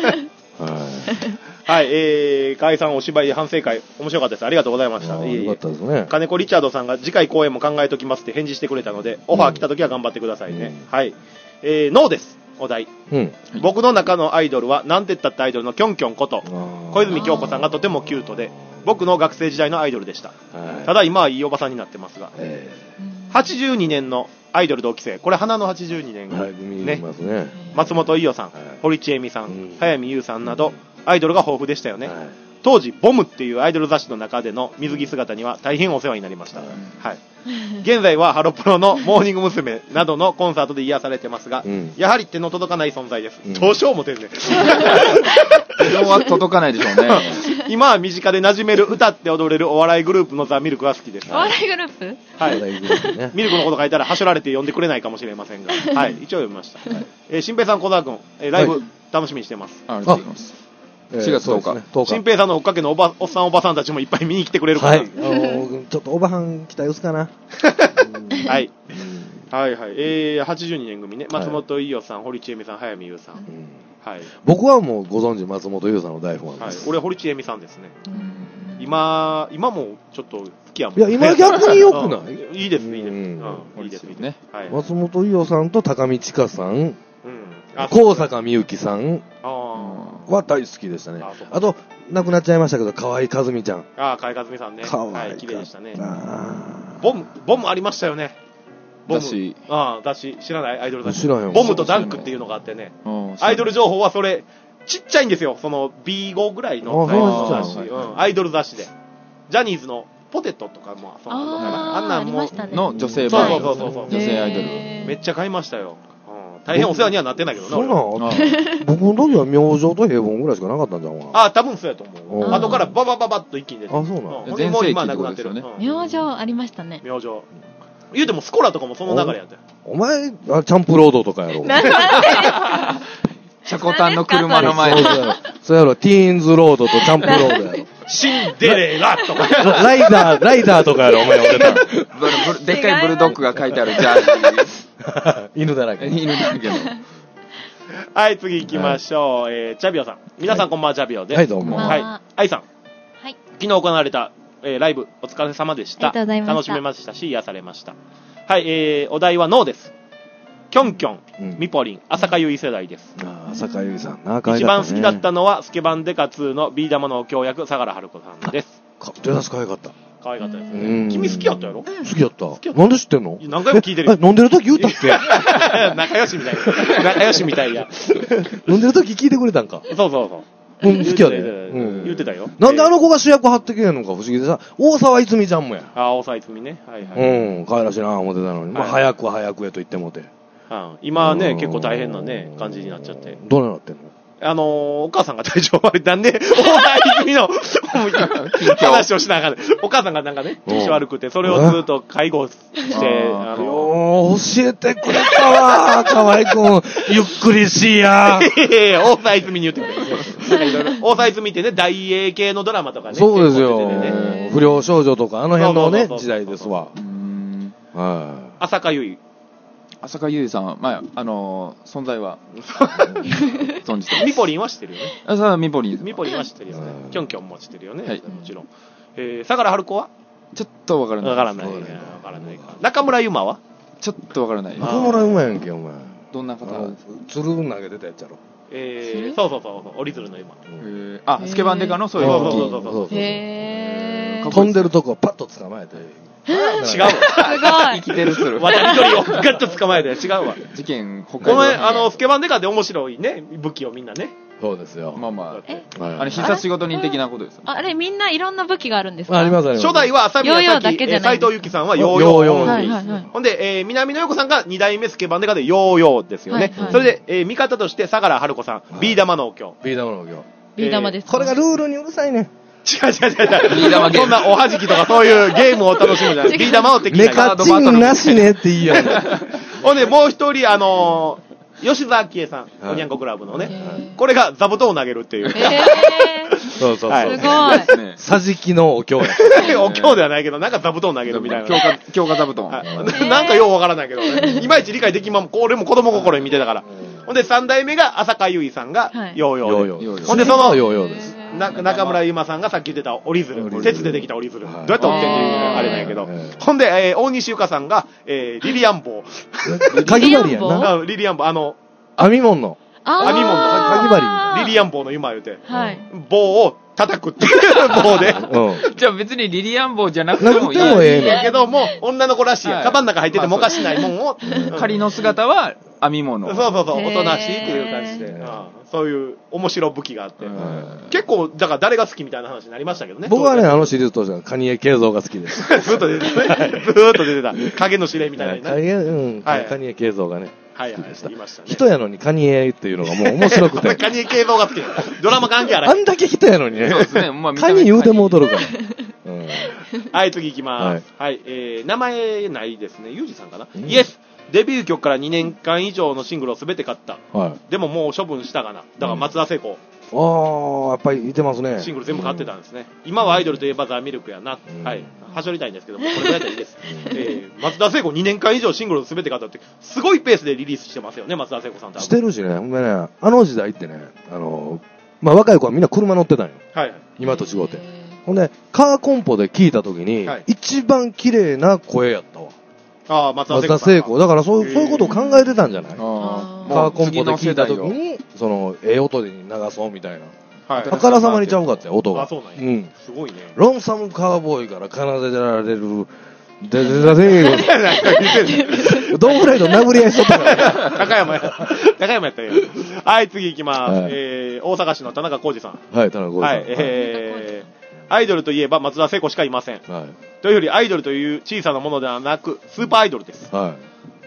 はい、えー、河合さんお芝居反省会、面白かったです。ありがとうございました。 よかったですね。 金子リチャードさんが次回公演も考えときますって返事してくれたので、オファー来た時は頑張ってくださいね。はい。えー、ノーです。お題、うん、僕の中のアイドルはなんて言ったってアイドルのキョンキョンこと小泉京子さんがとてもキュートで僕の学生時代のアイドルでした。ただ今はいいおばさんになってますが、えー、はちじゅうにねんのアイドル同期生、これ花のはちじゅうにねん、はいね、ね、松本伊代さん、はい、堀ちえみさん、うん、早見優さんなどアイドルが豊富でしたよね。はい、当時ボムっていうアイドル雑誌の中での水着姿には大変お世話になりました。はいはい、現在はハロプロのモーニング娘。などのコンサートで癒されてますが、うん、やはり手の届かない存在です。どうしようもてんねん。 手は届かないでしょうね。 今は身近で馴染める歌って踊れるお笑いグループのザ・ミルクが好きです。 お笑いグループ？ はい。ね、ミルクのこと書いたらはしょられて読んでくれないかもしれませんが、はい、一応読みました。はい、えー、新平さん、小沢君、えー、ライブ楽しみにしてます。 はい、ありがとうございます。しがつとおか、 新平さんの追っかけのおばおっさんおばさんたちもいっぱい見に来てくれるから、はい、 あのー、ちょっとおばはん期待薄かな。 はい、はいはい、えー、はちじゅうにねん組ね、松本伊代さん、堀ちえみさん、早見優さん、うん、はい、 僕はもうご存知松本伊代さんの大ファンです。 はい、俺堀ちえみさんですね。今今もちょっと好きやもん。いや今逆に良くない？ いいですいいです。うん、いいですね。 はい、松本伊代さんと高見千佳さん、うん、高坂みゆきさんは大好きでしたね。あ, あと亡くなっちゃいましたけど河合和美ちゃん。 ああ河合和美さんね。 可愛い綺麗でしたね。ボムボムありましたよね。ボム。ああだし知らないアイドルだし。知らんよ。ボムとダンクっていうのがあってね。アイドル情報はそれちっちゃいんですよ。その ビーファイブ ぐらいの雑誌、うん、アイドル雑誌でジャニーズのポテトとかもそんなのかな。あんなんもの女性版、 そうそうそうそう、 女性アイドルめっちゃ買いましたよ。大変お世話にはなってないけどな。 そうな僕の時は明星と平凡ぐらいしかなかったんじゃんかな。 ああ、多分そうやと思う。後からババババッと一気に出て。 あ、そうなの。全盛期ってことですよね。 明星ありましたね。 明星。言うてもスコラとかもその流れやったよ。 お前、あチャンプロードとかやろ。 チョコタンの車の前に。 そうやろ、ティーンズロードとチャンプロードやろ。 シンデレラとか。 ライダー、ライダーとかやろ、お前呼んでた。 でっかいブルドッグが書いてあるジャージー。犬だらけ。 犬だらけの。 はい、次行きましょう。はい、えー、チャビオさん。皆さんこんばんは、チャビオです。 はい、どうも。 はい。アイさん。はい。昨日行われた、えー、ライブ、お疲れ様でした。 ありがとうございました。 楽しめましたし、癒されました。はい、えー、お題はノーです。キョンキョン、うん、ミポリン、浅香唯世代です。 ああ、浅香唯さんな、 一番好きだったのは、スケバンデカツーのビー玉の強役、相良春子さんです。 デラス可愛かった。 可愛かったですね。君好きやったやろ？ 好きやった。なんで知ってんの？ 何回も聞いてるよ。 飲んでる時言ったっけ？ 仲良しみたいな。仲良しみたいや。 飲んでる時聞いてくれたんか？ そうそうそう。 うん、好きやで。 言ってたよ。 なんであの子が主役張ってけへんのか不思議でさ、大沢いつみちゃんもや。 あ、大沢いつみね。はいはい。 うん、可愛らしいな思ってたのに。まあ、早くは早くへと言ってもて。 今はね、結構大変なね、感じになっちゃって。 どうなってんの？ あのー、お母さんが体調悪い。なんで、大沢泉の話をしながら、お母さんがなんかね、調子悪くて、それをずっと介護して、あのー、教えてくれたわー、河合くん。ゆっくりしや。 いやいや、大沢泉に言ってくれる。大沢泉ってね、大英系のドラマとかね。 そうですよ。ね、不良少女とか、あの辺のね、時代ですわ。 はい。浅香唯。 浅香唯さんは、まあ、あのー、存在は存じてます。 ミポリンは知ってるよね。 あ、そう、ミポリン。 ミポリンは知ってるよね。キョンキョンも知ってるよね。はい、もちろん。えー、相良春子はちょっとわからない。 わからない。わからないか。中村ゆまはちょっとわからない。 中村ゆまやんけ、お前。 どんな方？ つる投げてたやつやろ。 えー、そうそうそう、折り鶴のゆま。 へあ、スケバンデカのそういうそうそうそう。 へー。 飛んでるとこパッと捕まえて。 違うわ。すごい。 生きてるする。 渡り鳥をガッと捕まえて。違うわ。 事件、 他に。この、あの、スケバンデカって面白いね。武器をみんなね。 そうですよ。 まあまあ、あれ必殺仕事人的なことですよ。 あれみんないろんな武器があるんですか？ ありますあります。 初代は浅宮崎、斎藤由貴さんはヨーヨー。ほんで、南野陽子さんが二代目スケバンデカでヨーヨーですよね。それで、味方として相良春子さん、ビー玉のお経。 ビー玉のお経。 ビー玉です。 これがルールにうるさいね。 違う違う違う違う。ビー玉ゲーム。そんなおはじきとかそういうゲームを楽しむじゃない。ビー玉を敵に。 メカチンなしねっていいやん。 ほんで、もう一人、あのー、吉沢昭恵さん、おにゃんこクラブのね。これが座布団を投げるっていう。 そうそうそう。 すごい。 桟敷のお経や。 お経ではないけど、なんか座布団投げるみたいな。 強化、強化座布団。 なんかようわからないけどね。いまいち理解できまん、俺も子供心に見てたから。ほんで、三代目が浅香唯さんが、ヨーヨー。ほんで、その、 ヨーヨーです。 中村ゆまさんがさっき言ってた折り鶴。鉄でできた折り鶴。どうやって折ってんのあれなんやけど。ほんで、大西ゆかさんが、リリアン棒。 かぎ針やな。 リリアン棒、あの、 編み物の。 編み物のかぎ針。 リリアン棒の今言うて。棒を叩くっていう棒で。 じゃあ別にリリアン棒じゃなくてもいい。 なくてもええんやけども、女の子らしいやん。カバンの中入っててもおかしないもんを。 仮の姿は編み物。 そうそうそう、おとなしいっていう感じで。そういう面白武器があって。結構、だから誰が好きみたいな話になりましたけどね。 僕はね、あのシリーズとしては、カニエ慶三が好きです。 ずっと出てたね。ずーっと出てた。影の指令みたいな。 カニエ、うん、カニエ慶三がね。 はいはい、いましたね。 人やのにカニエっていうのがもう面白くて。 カニエ慶三が好き。ドラマ関係あらあんだけ人やのにね。 そうですね。 まあ、カニ言うても踊るから。 はい、次行きます。はい、えー、名前ないですね。ユージさんかな。イエス。デビュー曲からにねんかん以上のシングルを全て買った。はい。でももう処分したかな。だから松田聖子。 ああ、やっぱり言ってますね。 シングル全部買ってたんですね。今はアイドルといえばザ・ミルクやな。はい。はしょりたいんですけども、これぐらいでいいです。えー、松田聖子にねんかん以上シングルを全て買ったって、すごいペースでリリースしてますよね、松田聖子さんって。 してるしね。ほんでね、あの時代ってね、あの、まあ若い子はみんな車乗ってたんよ。はい。今と違うて。ほんで、カーコンポで聞いた時に、一番綺麗な声やったわ。ああ、松田聖子。だからそういう、そういうことを考えてたんじゃない？あカーコンポで聞いたときに、その、ええ音で流そうみたいな。はい。あからさまにちゃうかったよ、音が。あ、そうなんや。うん。すごいね。ロンサムカーボーイから奏でられる、ででだせードンフライド殴り合いしとったから。 高山や。高山やったよ。はい、次行きます。えー、大阪市の田中浩二さん。 はい、田中浩二さん。 はい、えー、アイドルといえば松田聖子しかいません。はい。というよりアイドルという小さなものではなく、スーパーアイドルです。はい。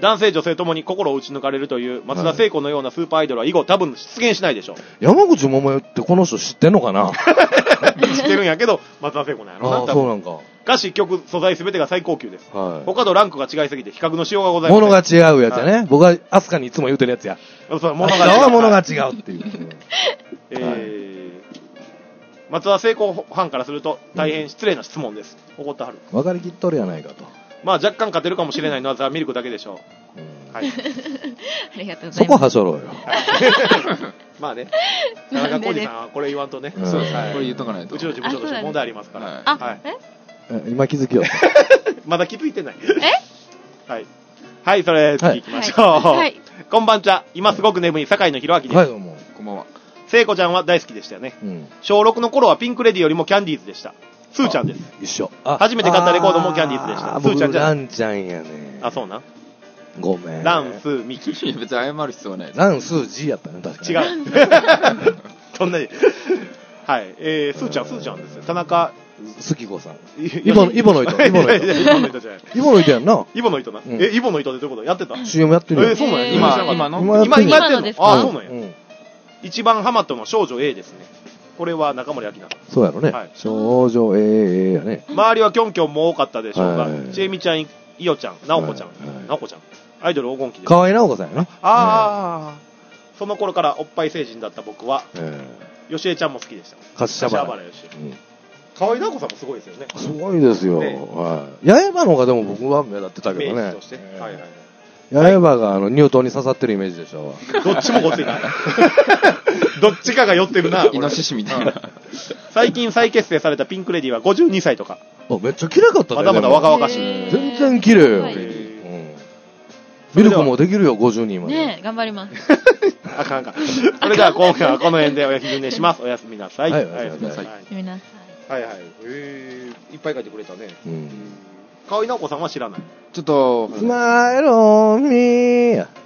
男性女性ともに心を打ち抜かれるという松田聖子のようなスーパーアイドルは以後多分出現しないでしょう。 山口百恵ってこの人知ってんのかな？ 知ってるんやけど、松田聖子なんやろな。 ああ、そうなんか。 歌詞、曲、素材すべてが最高級です。はい。他とランクが違いすぎて比較のしようがございません。 物が違うやつやね。はい、僕はアスカにいつも言うてるやつや。 そう、 物が違う。物が違うっていう。 えー、松田聖子ファンからすると大変失礼な質問です。怒ってはる。 分かりきっとるやないかと。 まあ若干勝てるかもしれないのはザ・ミルクだけでしょう。うん、はい。 ありがとうございます。 そこはしょろうよ。 まあね。田中浩二さんはこれ言わんとね。 そうですね。これ言っとかないと。 うちの事務所として問題ありますから。 あ、はい。 今気づきよ。 まだ気づいてない。 えはい。はい、それ次行きましょう。はい。こんばんちは。今すごく眠い堺のひろあきです。 はい、どうも。 こんばんは。 聖子ちゃんは大好きでしたよね。うん。小ろくの頃はピンクレディよりもキャンディーズでした。スーちゃんです。 一緒。 初めて買ったレコードもキャンディーズでした。 スーちゃんじゃん。ランちゃんやね。 あ、そうな。 ごめん。 ラン、スー、ミキ。 別に謝る必要ない。 ラン、スー、ジやったね、確かに。 違う。そんなに。はい。えー、スーちゃん、スーちゃんですよ。田中。 すきこさん。イボの、イボの糸。イボの糸。イボの糸じゃない。イボの糸やんな。 イボの糸な。え、イボの糸でどういうことやってた ?シーエム やってるよ。え、そうなんや。 今、今の今、今やってるのあ、そうなんや。一番ハマったのは少女 A ですね。これは中森明菜。 そうやろね。少女 A やね。 周りはキョンキョンも多かったでしょうが、ちえみちゃん、いよちゃん、なおこちゃん、なおこちゃん。アイドル黄金期です。 河合直子さんやな。 ああ。その頃からおっぱい成人だった僕は、よしえちゃんも好きでした。 柏原よしえ。河合直子さんもすごいですよね。 すごいですよ。はい。八重歯の方がでも僕は目立ってたけどね。 として。はいはい。 八重歯があの乳頭に刺さってるイメージでしょ。 どっちもごついな。どっちかが寄ってるな。 イノシシみたいな。 最近再結成されたピンクレディはごじゅうにさいとか。 あ、めっちゃ綺麗かったね。 まだまだ若々しい。 全然綺麗よ。ミルクもできるよ、ごじゅうにんまで。 ねえ、頑張ります。 あかんか。それでは今回はこの辺でおやすみねします。おやすみなさい。 はい、おやすみなさい。 おやすみなさい。はいはい。へえ、いっぱい書いてくれたね。うん。河合直子さんは知らない。 ちょっと、 スマイルオンミー。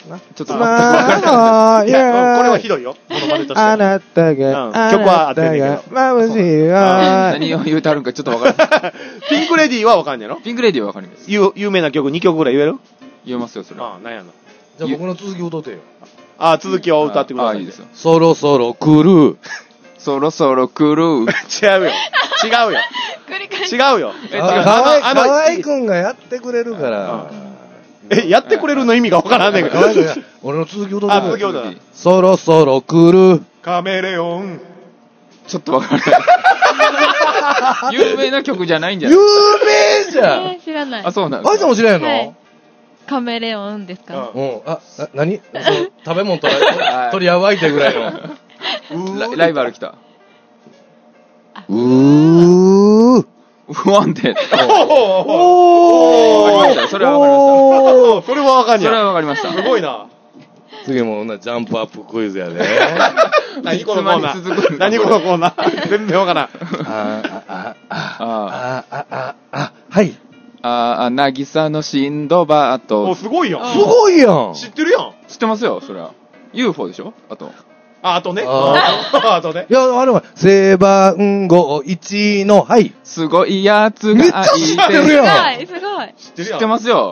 ちょっと待って。いや、これはひどいよ。モノマネとして。 あなたが、曲は当てんねんけど。まぶしいわ。 何を言うてあるんかちょっとわからない。 ピンクレディーはわかんねやろ？ ピンクレディーはわかります。 有名な曲にきょくぐらい言える？ 言えますよ、それは。 ああ、なんやの。 じゃあ僕の続きを歌ってよ。 ああ、続きを歌ってください。ああ、いいですよ。 そろそろ来る。 そろそろ来る。 違うよ。違うよ。違うよ。 え、違う。河合くんがやってくれるから。 え、やってくれるの意味がわからんねんけど。 俺の続きを歌って。 あ、続きを歌って。 そろそろ来る。 カメレオン。 ちょっとわからない。有名な曲じゃないんじゃない？ 有名じゃん。 えー、知らない。 あ、そうなんです。 あいつも知らんの？はい、 カメレオンですか？ うん。あ、な、なに？食べ物取ら、取り合う相手ぐらいの。ライバル来た。 うー。 不安定。 おー。それはわかりました。それはわかんない。 それはわかりました。 すごいな。 次もな、ジャンプアップクイズやで。 何このコーナー。何このコーナー。全然わからん。あ、 あ、あ、あ、あ、あ、あ、はい。 ああ、なぎさのシンドバーと。 お、すごいやん。 すごいやん。 知ってるやん。 知ってますよ、それは。ユーフォー でしょあと。 あ、あとね。あとね。 いや、あれは、背番号いちの、はい。 すごいやつがいて。 めっちゃ知ってるやん。 すごい。 知ってるやん。 知ってますよ。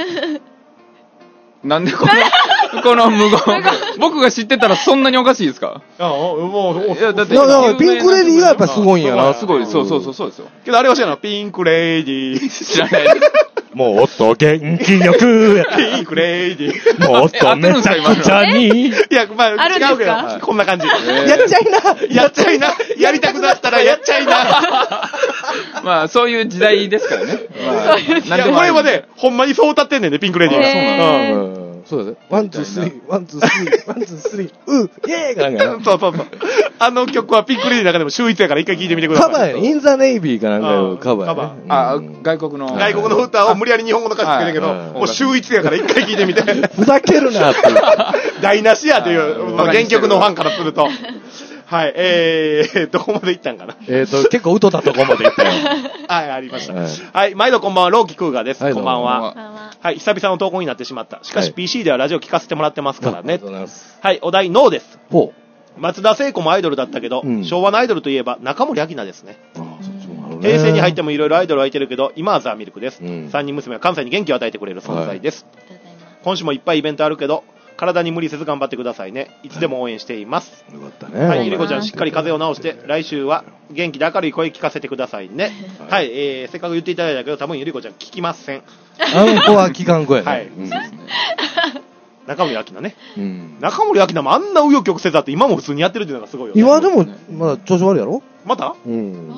なんでこの、この無言。僕が知ってたらそんなにおかしいですか？ ああ、もう、 いや、だって、ピンクレディーがやっぱすごいんやな。 すごい、そうそうそう、そうですよ。 けどあれは知らない。ピンクレディー。 知らない。 もっと元気よく。 ピンクレディー。 もっとめちゃくちゃに。いや、まあ、違うけど、こんな感じ。やっちゃいな。 やっちゃいな。やりたくなったらやっちゃいな。 まあ、そういう時代ですからね。 そういう時代。いや、これはね、ほんまにそう歌ってんねんね、ピンクレディーが。そうなんだ。そうです。ワン、ツー、スリー、ワン、ツー、スリー、ワン、ツー、スリー、うー、イェーかなんか。そうそうそう。あの曲はピンクレディーの中でも秀逸やから一回聴いてみてください。 カバーやね。インザネイビーかなんかのカバー。カバー。あ、外国の。 外国の歌を無理やり日本語の歌詞つけてるけど、もう秀逸やから一回聴いてみて。 ふざけるなって。 台無しやという、原曲のファンからすると。はい、えー、どこまで行ったんかな。 えーと、結構疎たとこまで行ったよ。 はい、ありました。はい、毎度こんばんは、ローキクーガです。こんばんは。はい、久々の投稿になってしまった。しかし ピーシー ではラジオ聞かせてもらってますからね。ありがとうございます。はい、お題、ノーです。ほう。松田聖子もアイドルだったけど、昭和のアイドルといえば中森明菜ですね。平成に入ってもいろいろアイドルはいてるけど、今はザ・ミルクです。三人娘は関西に元気を与えてくれる存在です。今週もいっぱいイベントあるけど、体に無理せず頑張ってくださいね。いつでも応援しています。よかったね。はい、ゆりこちゃんしっかり風邪を治して、来週は元気で明るい声聞かせてくださいね。はい、はい、えー、せっかく言っていただいたけど、多分ゆりこちゃん聞きません。 あの子は聞かん子やね。はい。うん、 中森明菜ね。うん、中森明菜もあんな紆余曲折あって今も普通にやってるっていうのがすごいよね。 今でも、まだ調子悪いやろ？ また？うん。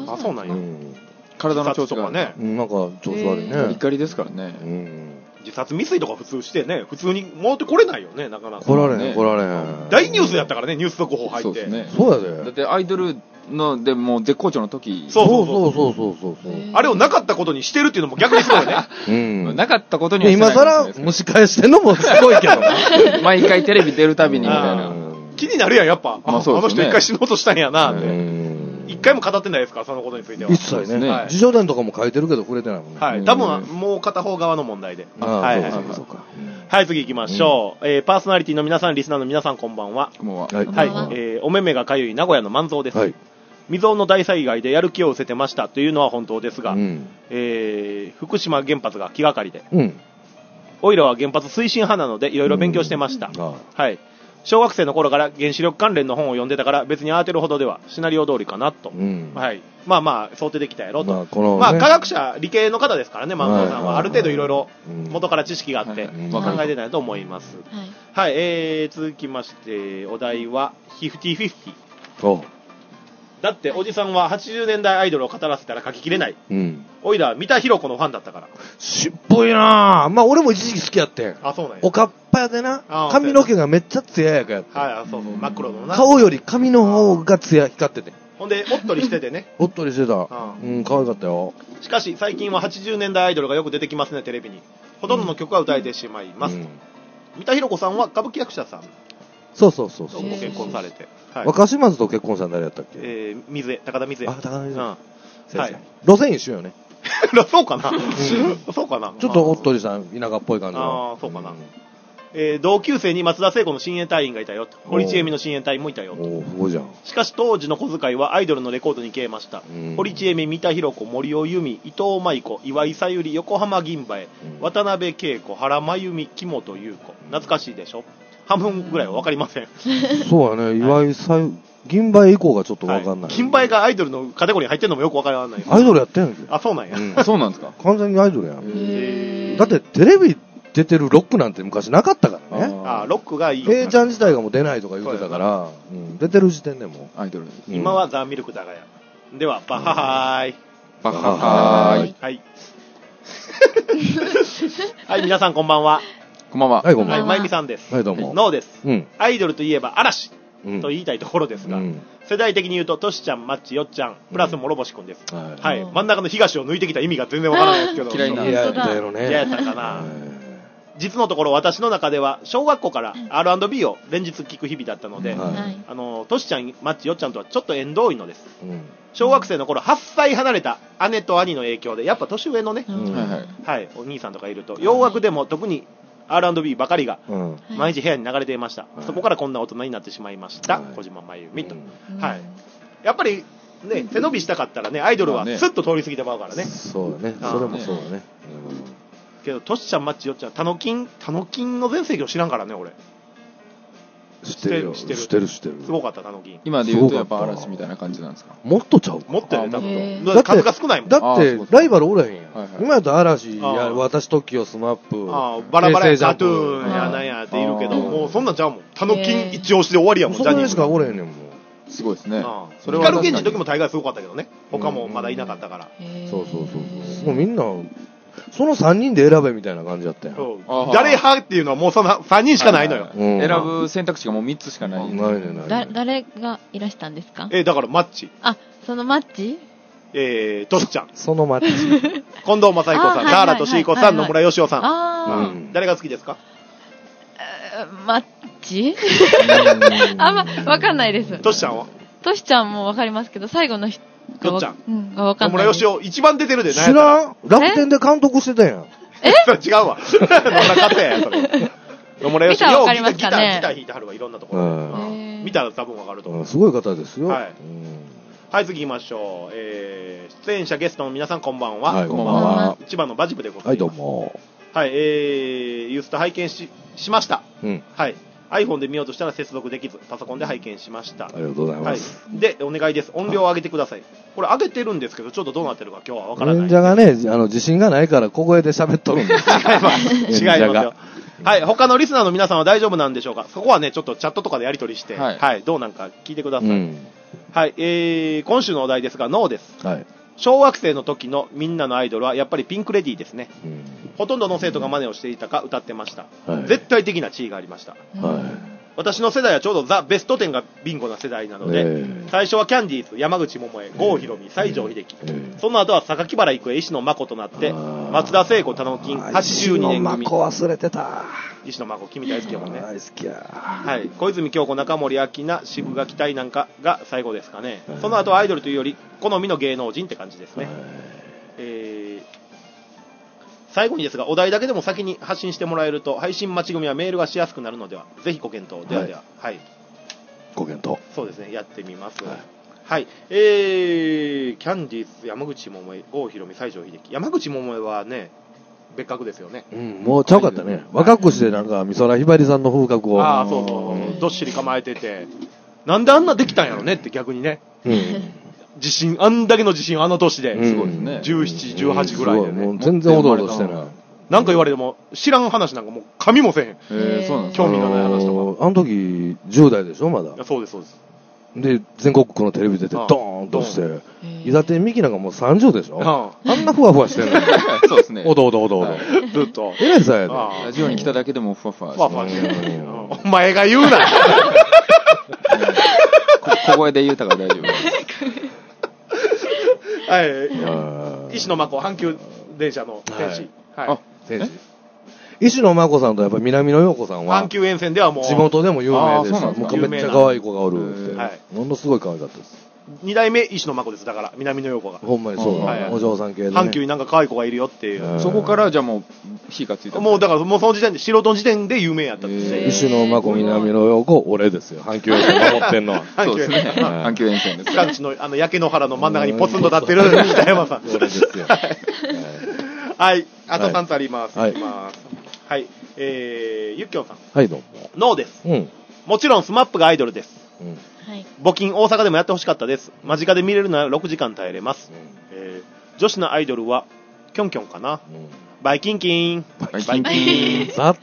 あ、そうなんや。うん、 体の調子がね。 うん、なんか調子悪いね。 怒りですからね。うん。 自殺未遂とか普通してね、普通に戻ってこれないよね、なかなか。 来られへん、来られへん。 大ニュースやったからね、ニュース速報入って。そうですね。そうやで。 だってアイドルの、でも絶好調の時。 そうそうそうそうそうそうそう。 あれをなかったことにしてるっていうのも逆にすごいね。 うん。なかったことには今更蒸し返してんのもすごいけどな。 毎回テレビ出るたびにみたいな。 気になるやん、やっぱ。あの人一回死のうとしたんやなって。一回も語ってないですから、そのことについては。 一切ね。自叙伝とかも書いてるけど触れてないもんね。 はい。多分、もう片方側の問題で。はい。そうか。はい、次行きましょう。えー、パーソナリティの皆さん、リスナーの皆さん、こんばんは。 こんばんは。 はい。えー、お目目がかゆい名古屋の万蔵です。はい。未曾有の大災害でやる気を失せてましたというのは本当ですが、えー、福島原発が気がかりで。うん。おいらは原発推進派なので、いろいろ勉強してました。はい。小学生の頃から原子力関連の本を読んでたから別に慌てるほどではシナリオ通りかなと、うん、はい、まあまあ想定できたやろと、まあこのね、まあ科学者理系の方ですからね、万蔵さんはある程度いろいろ元から知識があって考えてないと思います、はい、はい、えー、続きましてお題はフィフティフィフティ。だっておじさんははちじゅうねんだいアイドルを語らせたら書ききれない、うん、おいら三田寛子のファンだったから。 しっぽいなぁ。まあ俺も一時期好きやってん。 あ、そうなんや。 おかっぱやでな、髪の毛がめっちゃ艶やかやった。 はい、あ、そうそう、真っ黒のな。 顔より髪の方が艶光ってて。 ほんでおっとりしててね。 おっとりしてた。うん、可愛かったよ。 しかし最近ははちじゅうねんだいアイドルがよく出てきますね、テレビに。ほとんどの曲は歌えてしまいます、うん、三田寛子さんは歌舞伎役者さん。 そうそうそうそう。 ご結婚されて。 はい、若島津と結婚したの誰やったっけ？ えー、水江、高田水江。 あ、高田水江。うん。 はい。 路線一緒よね。 そうかな、うん、そうかなちょっとおっとりさん、田舎っぽい感じの。ああ、そうかな、うん、 えー、同級生に松田聖子の親衛隊員がいたよ。堀ちえみの親衛隊員もいたよ。 おすごいじゃん。 しかし当時の小遣いはアイドルのレコードに消えました。堀ちえみ、三田寛子、森尾由美、伊藤舞子、岩井さゆり、横浜銀馬へ、渡辺恵子、原真由美、木本優子。懐かしいでしょ。半分ぐらいは分かりません。 そうやね、岩井さゆり。銀馬以降がちょっと分かんない、 はい、銀馬がアイドルのカテゴリーに入ってるのもよく分からない。 アイドルやってんの？ あ、そうなんや。 うん、そうなんですか。 完全にアイドルやん。へー。だってテレビ出てるロックなんて昔なかったからね。 ああ、ロックがいい。 ペイちゃん自体がもう出ないとか言ってたから、うん、出てる時点でもアイドル。 うん、今はザ・ミルクだがや。では、バハハーイ。 バハハーイ。 はい。はい、皆さんこんばんは。 こんばんは。 はい、こんばんは。 はい、まゆみさんです。 はい、どうも。 ノーです。 うん。 アイドルといえば嵐。と言いたいところですが、うん、世代的に言うとトシちゃん、マッチ、よっちゃんプラス諸星くんです、うん、はい、真ん中の東を抜いてきた意味が全然わからないですけど嫌いなんですよね。 嫌やったかな。実のところ私の中では小学校から アールアンドビー を連日聞く日々だったので、はい、あのトシちゃん、マッチ、よっちゃんとはちょっと縁遠いのです、うん、小学生の頃はっさい離れた姉と兄の影響でやっぱ年上のね、うん、はい、お兄さんとかいると洋楽でも特にアールアンドビー ばかりが毎日部屋に流れていました、はい、そこからこんな大人になってしまいました、はい、小島真由美と、うん、はい、やっぱりね背伸びしたかったらねアイドルはスッと通り過ぎてまうからね、 そうだね、それもそうだね、うん、 けどトシちゃん、マッチ、よっちゃん、タノキンタノキンの全盛期を知らんからね俺。 知ってる知ってる知ってる知ってる。 すごかったタノキン。 今で言うとやっぱ嵐みたいな感じなんですか。 もっとちゃう。 もっとね多分。だって数が少ないもん。 だってライバルおらへんやん。はいはい、今やと嵐や私トキオスマップ、 あバラバラタトゥーンやなんやっているけど、もうそんなんちゃうもん。タノキン一押しで終わりやもん。 そこでしかおれへんねんもん。 すごいですね。 それは光源氏の時も大概すごかったけどね。他もまだいなかったから。 そうそうそうそう。もうみんな。そのさんにんで選べみたいな感じだったよ。 誰派っていうのはもうそのさんにんしかないのよ。 選ぶ選択肢がもうみっつしかない。 ないねない。 だ誰がいらしたんですか？ えだからマッチ。 あ、そのマッチ？ えー、トシちゃん。 そのマッチ。 近藤正彦さん、田原俊彦さん、野村義雄さん。ああ。誰が好きですか？ マッチ？あんまわかんないです。 トシちゃんは？ トシちゃんもわかりますけど最後の人。 よっちゃん。 うん、わかんない。 野村義雄、一番出てるで、 知らん？楽天で監督してたやん。 え違うわ。野村勝也や、それ。野村義雄、ギター、ギター弾いてはるわ、いろんなところ。見たら多分わかると思う。 すごい方ですよ。 はい。はい、次行きましょう。えー、出演者ゲストの皆さんこんばんは。 はい、こんばんは。 千葉のバジブでございます。 はい、どうも。 はい、えー、ユースト拝見し、しました。うん。はい。iPhone で見ようとしたら接続できず、パソコンで拝見しました。 ありがとうございます。 はい、で、お願いです。音量を上げてください。これ上げてるんですけど、ちょっとどうなってるか今日はわからない。 演者がね、あの、自信がないから小声で喋っとるんですよ。 違いますよ。はい、他のリスナーの皆さんは大丈夫なんでしょうか？そこはね、ちょっとチャットとかでやり取りして、はい、はい、どうなんか聞いてください。うん、はい、えー、今週のお題ですが、ノーです。はい。小学生の時のみんなのアイドルはやっぱりピンクレディーですね、うん、ほとんどの生徒が真似をしていたか歌ってました、はい、絶対的な地位がありました、はい、私の世代はちょうどザ・ベストテンがビンゴな世代なので、えー、最初はキャンディーズ、山口百恵、郷ひろみ、西城秀樹、えー、その後は榊原郁恵、石野真子となって松田聖子、田野金、はちじゅうにねん組、 石野真子忘れてた。 石野真子、君大好きやもんね。 大好きや。 はい、小泉今日子、中森明菜、渋垣隊なんかが最後ですかね。その後はアイドルというより好みの芸能人って感じですね。えー、最後にですが、お題だけでも先に発信してもらえると配信待ち組はメールがしやすくなるのでは、ぜひご検討。ではでは、はい、はい、 ご検討。 そうですね、やってみます。はい、はい、えー、キャンディーズ、山口百恵、郷ひろみ、西城秀樹。山口百恵はね、別格ですよね。 うん、もうちゃうかったね。若くしてなんか美空ひばりさんの風格を。 ああ、そうそう、どっしり構えてて、なんであんなできたんやろねって逆にね。うん。自信、あんだけの自信あの年で。 すごいですね。 じゅうなな、じゅうはちぐらいでね。 もう全然おどおどしてない。 なんか言われても、知らん話なんかもう髪もせへん。へえ、そうなんですか。興味がない話とか。あの時、じゅう代でしょ、まだ。 そうです、そうです。 で、全国区のテレビ出てドーンとして、伊達美紀なんかもうさんじゅうでしょ、あんなふわふわしてんのそうですね。 おどおどおどおど。 ずっと。 えらいさやで。 ラジオに来ただけでもふわふわして。 ふわふわしてる。お前が言うな小声で言うたから大丈夫。 はい。石野真子、阪急電車の天使。はい。 天使。石野真子さんとやっぱ南野陽子さんは阪急沿線ではもう地元でも有名です。もうめっちゃ可愛い子がおるって、はい、ものすごい可愛かったです。 二代目石野真子です。だから南野陽子がほんまにそうだ、はい、お嬢さん系で、ね、 阪急になんか可愛い子がいるよっていう、 そこからじゃあもう火がついた。 もうだからもうその時点で素人の時点で有名やったんですね。 石野真子南野陽子俺ですよ。阪急沿線守ってんのは。 そうですね。阪急沿線です。 各地のあの焼け野原の真ん中にポツンと立ってる北山さん。 俺ですよ。 はい。あとさんつあります。はい。はい。えー、ゆっきょんさん。 はい、どうも。 ノーです。うん。もちろんスマップがアイドルです。うん。はい。募金大阪でもやってほしかったです。間近で見れるならろくじかん耐えれます。うん、えー、女子のアイドルは、キョンキョンかな。うん、バイキンキン。 バイキンキン。雑。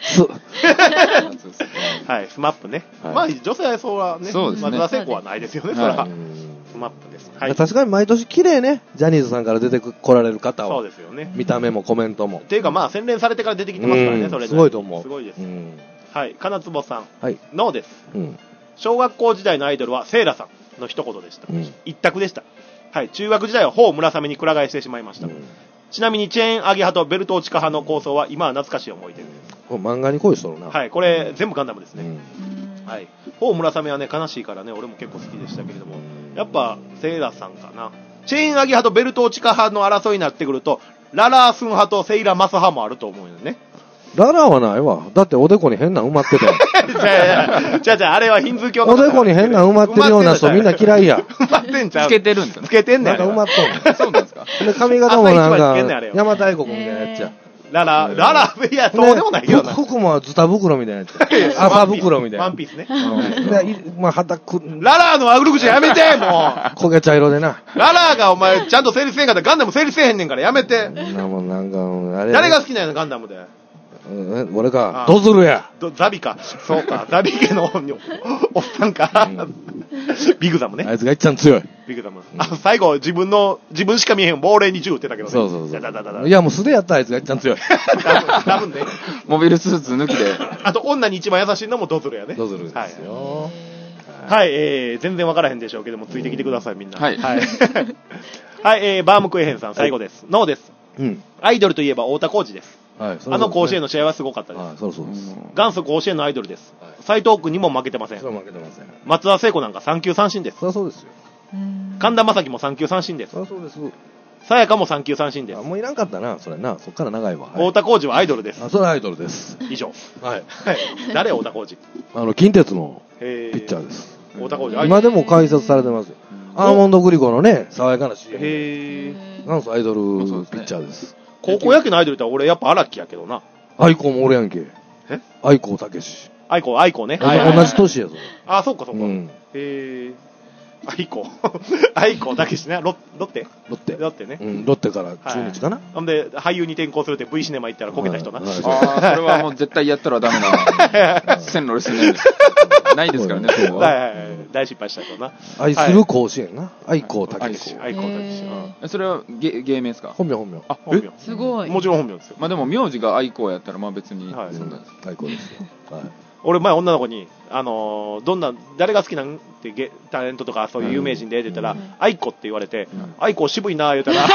はい、スマップね。はい、まあ、女性はそうはね、そうですね。松田聖子はないですよね、それは。スマップです。 はい。確かに毎年綺麗ね、ジャニーズさんから出てこられる方は。 そうですよね。 見た目もコメントも。 っていうかまあ、洗練されてから出てきてますからね、それすごいと思う。 すごいです。はい、金坪さん。 はい。 ノーです。うん。小学校時代のアイドルはセイラさんの一言でした。うん、一択でした。はい、中学時代は頬村雨にくら替えしてしまいました。うん、ちなみにチェーンアゲ派とベルトーチカ派の構想は今は懐かしい思い出です。 これ漫画に恋しとるな。 はい、これ全部ガンダムですね。うん、はい。頬村雨はね、悲しいからね、俺も結構好きでしたけれども、やっぱセイラさんかな。チェーンアゲ派とベルトーチカ派の争いになってくると、ララースン派とセイラマス派もあると思うよね。 ララはないわ。だっておでこに変な埋まってたよ。 じゃあ、じゃあ、じゃあ、あれはヒンズー教の。 おでこに変な埋まってるような人みんな嫌いや。 埋まってんちゃう。 つけてるんですか？ つけてんねん。 なんか埋まっとん。 そうなんですか？ で、髪型もなんか、邪馬台国みたいなやつや。 ララ、ララ、いや、そうでもないけどな。 服もズタ袋みたいなやつ。麻袋みたいな。 ワンピースね。 まあ、肌く、 ララのあぐる口やめて、もう。 焦げ茶色でな。 ララがお前、ちゃんと成立せんかったらガンダム成立せえへんねんからやめて。 なんか、あれ。 誰が好きなのガンダムで。 うん、俺か、ドズルや。 ザビか。そうか、ザビ家のおっさんか。ビグザムね。 あいつが一番強い。 ビグザム。あ、最後、自分の、自分しか見えへん亡霊に銃撃ってたけどね。 そうそうそう。いや、もう素でやったあいつが一番強い。 多分ね。 モビルスーツ抜きで。 あと、女に一番優しいのもドズルやね。 ドズルですよ。 はい、えー、全然わからへんでしょうけども、ついてきてください、みんな。 はい。 はい、はい、えー、バームクエヘンさん、最後です。ノーです。うん。アイドルといえば、太田浩二です。はい、あの甲子園の試合はすごかったです。はい、そうそうです。元祖甲子園のアイドルです。斎藤君にも負けてません。 そう負けてません。 松田聖子なんかさん球三振です。 そうそうですよ。 神田正輝もさん球三振です。 そうそうです。 さやかもさん球三振です。 あ、もういらんかったな、それな。そっから長いわ。 太田浩二はアイドルです。 あ、それはアイドルです。 以上。 はい。 はい。誰太田浩二？ あの、近鉄のピッチャーです。 太田浩二。 今でも解説されてますよ。アーモンドグリコのね、爽やかな シーエム。 へー。 元祖アイドルピッチャーです。 高校野球のアイドルって俺やっぱ荒木やけどな。 愛子も俺やんけ。 え愛子たけし。 愛子、愛子ね。 同じ年やぞ。 あ、そうかそうか。うん、へー。愛子。愛子たけしね。ロッテロッテ。 ロッテね。 うん、ロッテから中日かな。 ほんで、俳優に転校するって V シネマ行ったらこけた人な。 ああ、それはもう絶対やったらダメな。線路ですね。ないですからね、そこは。 はいはいはい。大失敗したけどな。 愛する甲子園な。愛子たけし。 愛子たけし。 それは芸名ですか？ 本名本名。 あ、本名。 すごい。 もちろん本名ですよ。 まあでも名字が愛子やったらまあ別に。 はい。 愛子ですよ。はい。 俺前女の子に、あのー、どんな、誰が好きなんってゲタレントとかそういう有名人で出てたら、愛子って言われて、愛子渋いなー言うたら、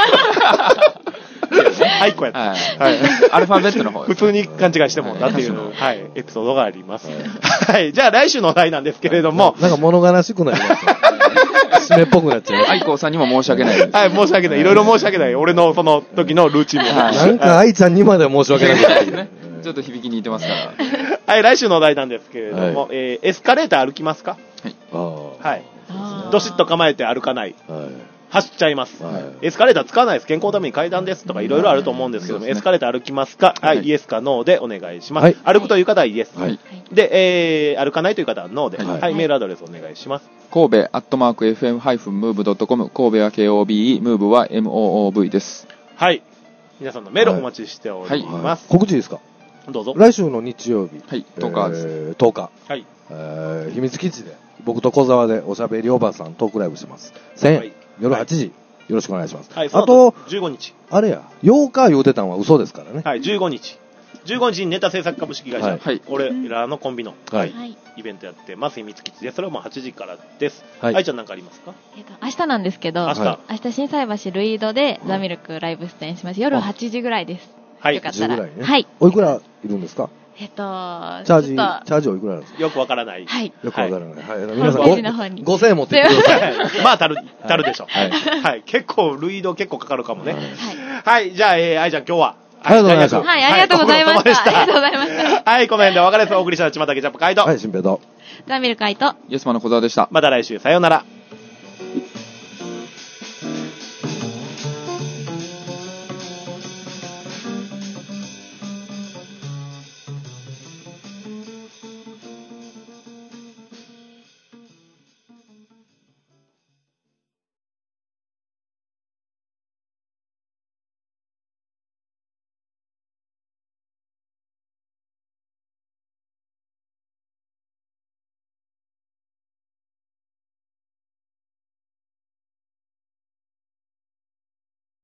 愛子やった。はい。 アルファベットの方。 普通に勘違いしてもんだっていう、はい、エピソードがあります。はい。じゃあ来週のお題なんですけれども。 なんか物悲しくなります。締めっぽくなっちゃう。 愛子さんにも申し訳ないです。 はい、申し訳ない。いろいろ申し訳ない。俺のその時のルーチンも。 なんか愛ちゃんにまで申し訳ないですね。 ちょっと響きに似てますから。 はい、来週のお題なんですけれども、はい、えー、エスカレーター歩きますか？ はい。 はい。どしっと構えて歩かない。はい。走っちゃいます。はい。エスカレーター使わないです。健康のために階段ですとかいろいろあると思うんですけども、ね、エスカレーター歩きますか？はい、はい、イエスかノーでお願いします。はい。歩くという方はイエス。はい。で、えー、歩かないという方はノーで、はい。はい、メールアドレスお願いします。 神戸アットマーク エフエム ハイフンムーブドットコム 神戸は ケーオービーイー ムーブは エムオーオーブイ です。 はい。皆さんのメールお待ちしております。 はい、告知ですか？どうぞ。来週の日曜日。 はい。とおかです。 えー、とおか。 はい。 えー、秘密基地で、僕と小沢でおしゃべりおばさんトークライブします。せんえん。はい、夜はちじ、よろしくお願いします。はい。あと、 じゅうごにち。 あれや、ようか言うてたんは嘘ですからね。 はい、じゅうごにち。じゅうごにちにネタ制作株式会社、はい、俺らのコンビの、はい、イベントやってます。秘密基地で、それはもうはちじからです。はい。愛ちゃんなんかありますか？ えっと、明日なんですけど、明日、明日心斎橋ルイードでザミルクライブ出演します。夜はちじぐらいです。はい。よかったら。 じゅうぐらいね。はい。おいくらいるんですか？ えっと、 チャージ、チャージおいくらなんですか？ よくわからない。 はい。 よくわからない。はい。皆さん、ごせんえん持ってきてください。 まあ、たる、たるでしょ。はい。はい。結構、ルイド結構かかるかもね。はい。はい。じゃあ、えー、あいちゃん今日は、 ありがとうございました。 はい、ありがとうございました。ありがとうございました。 はい、この辺でお別れです。お送りしたちまたケチャップカイト。 はい、しんぺいと。 ザミルカイト。 イエスマンの小沢でした。 また来週、さようなら。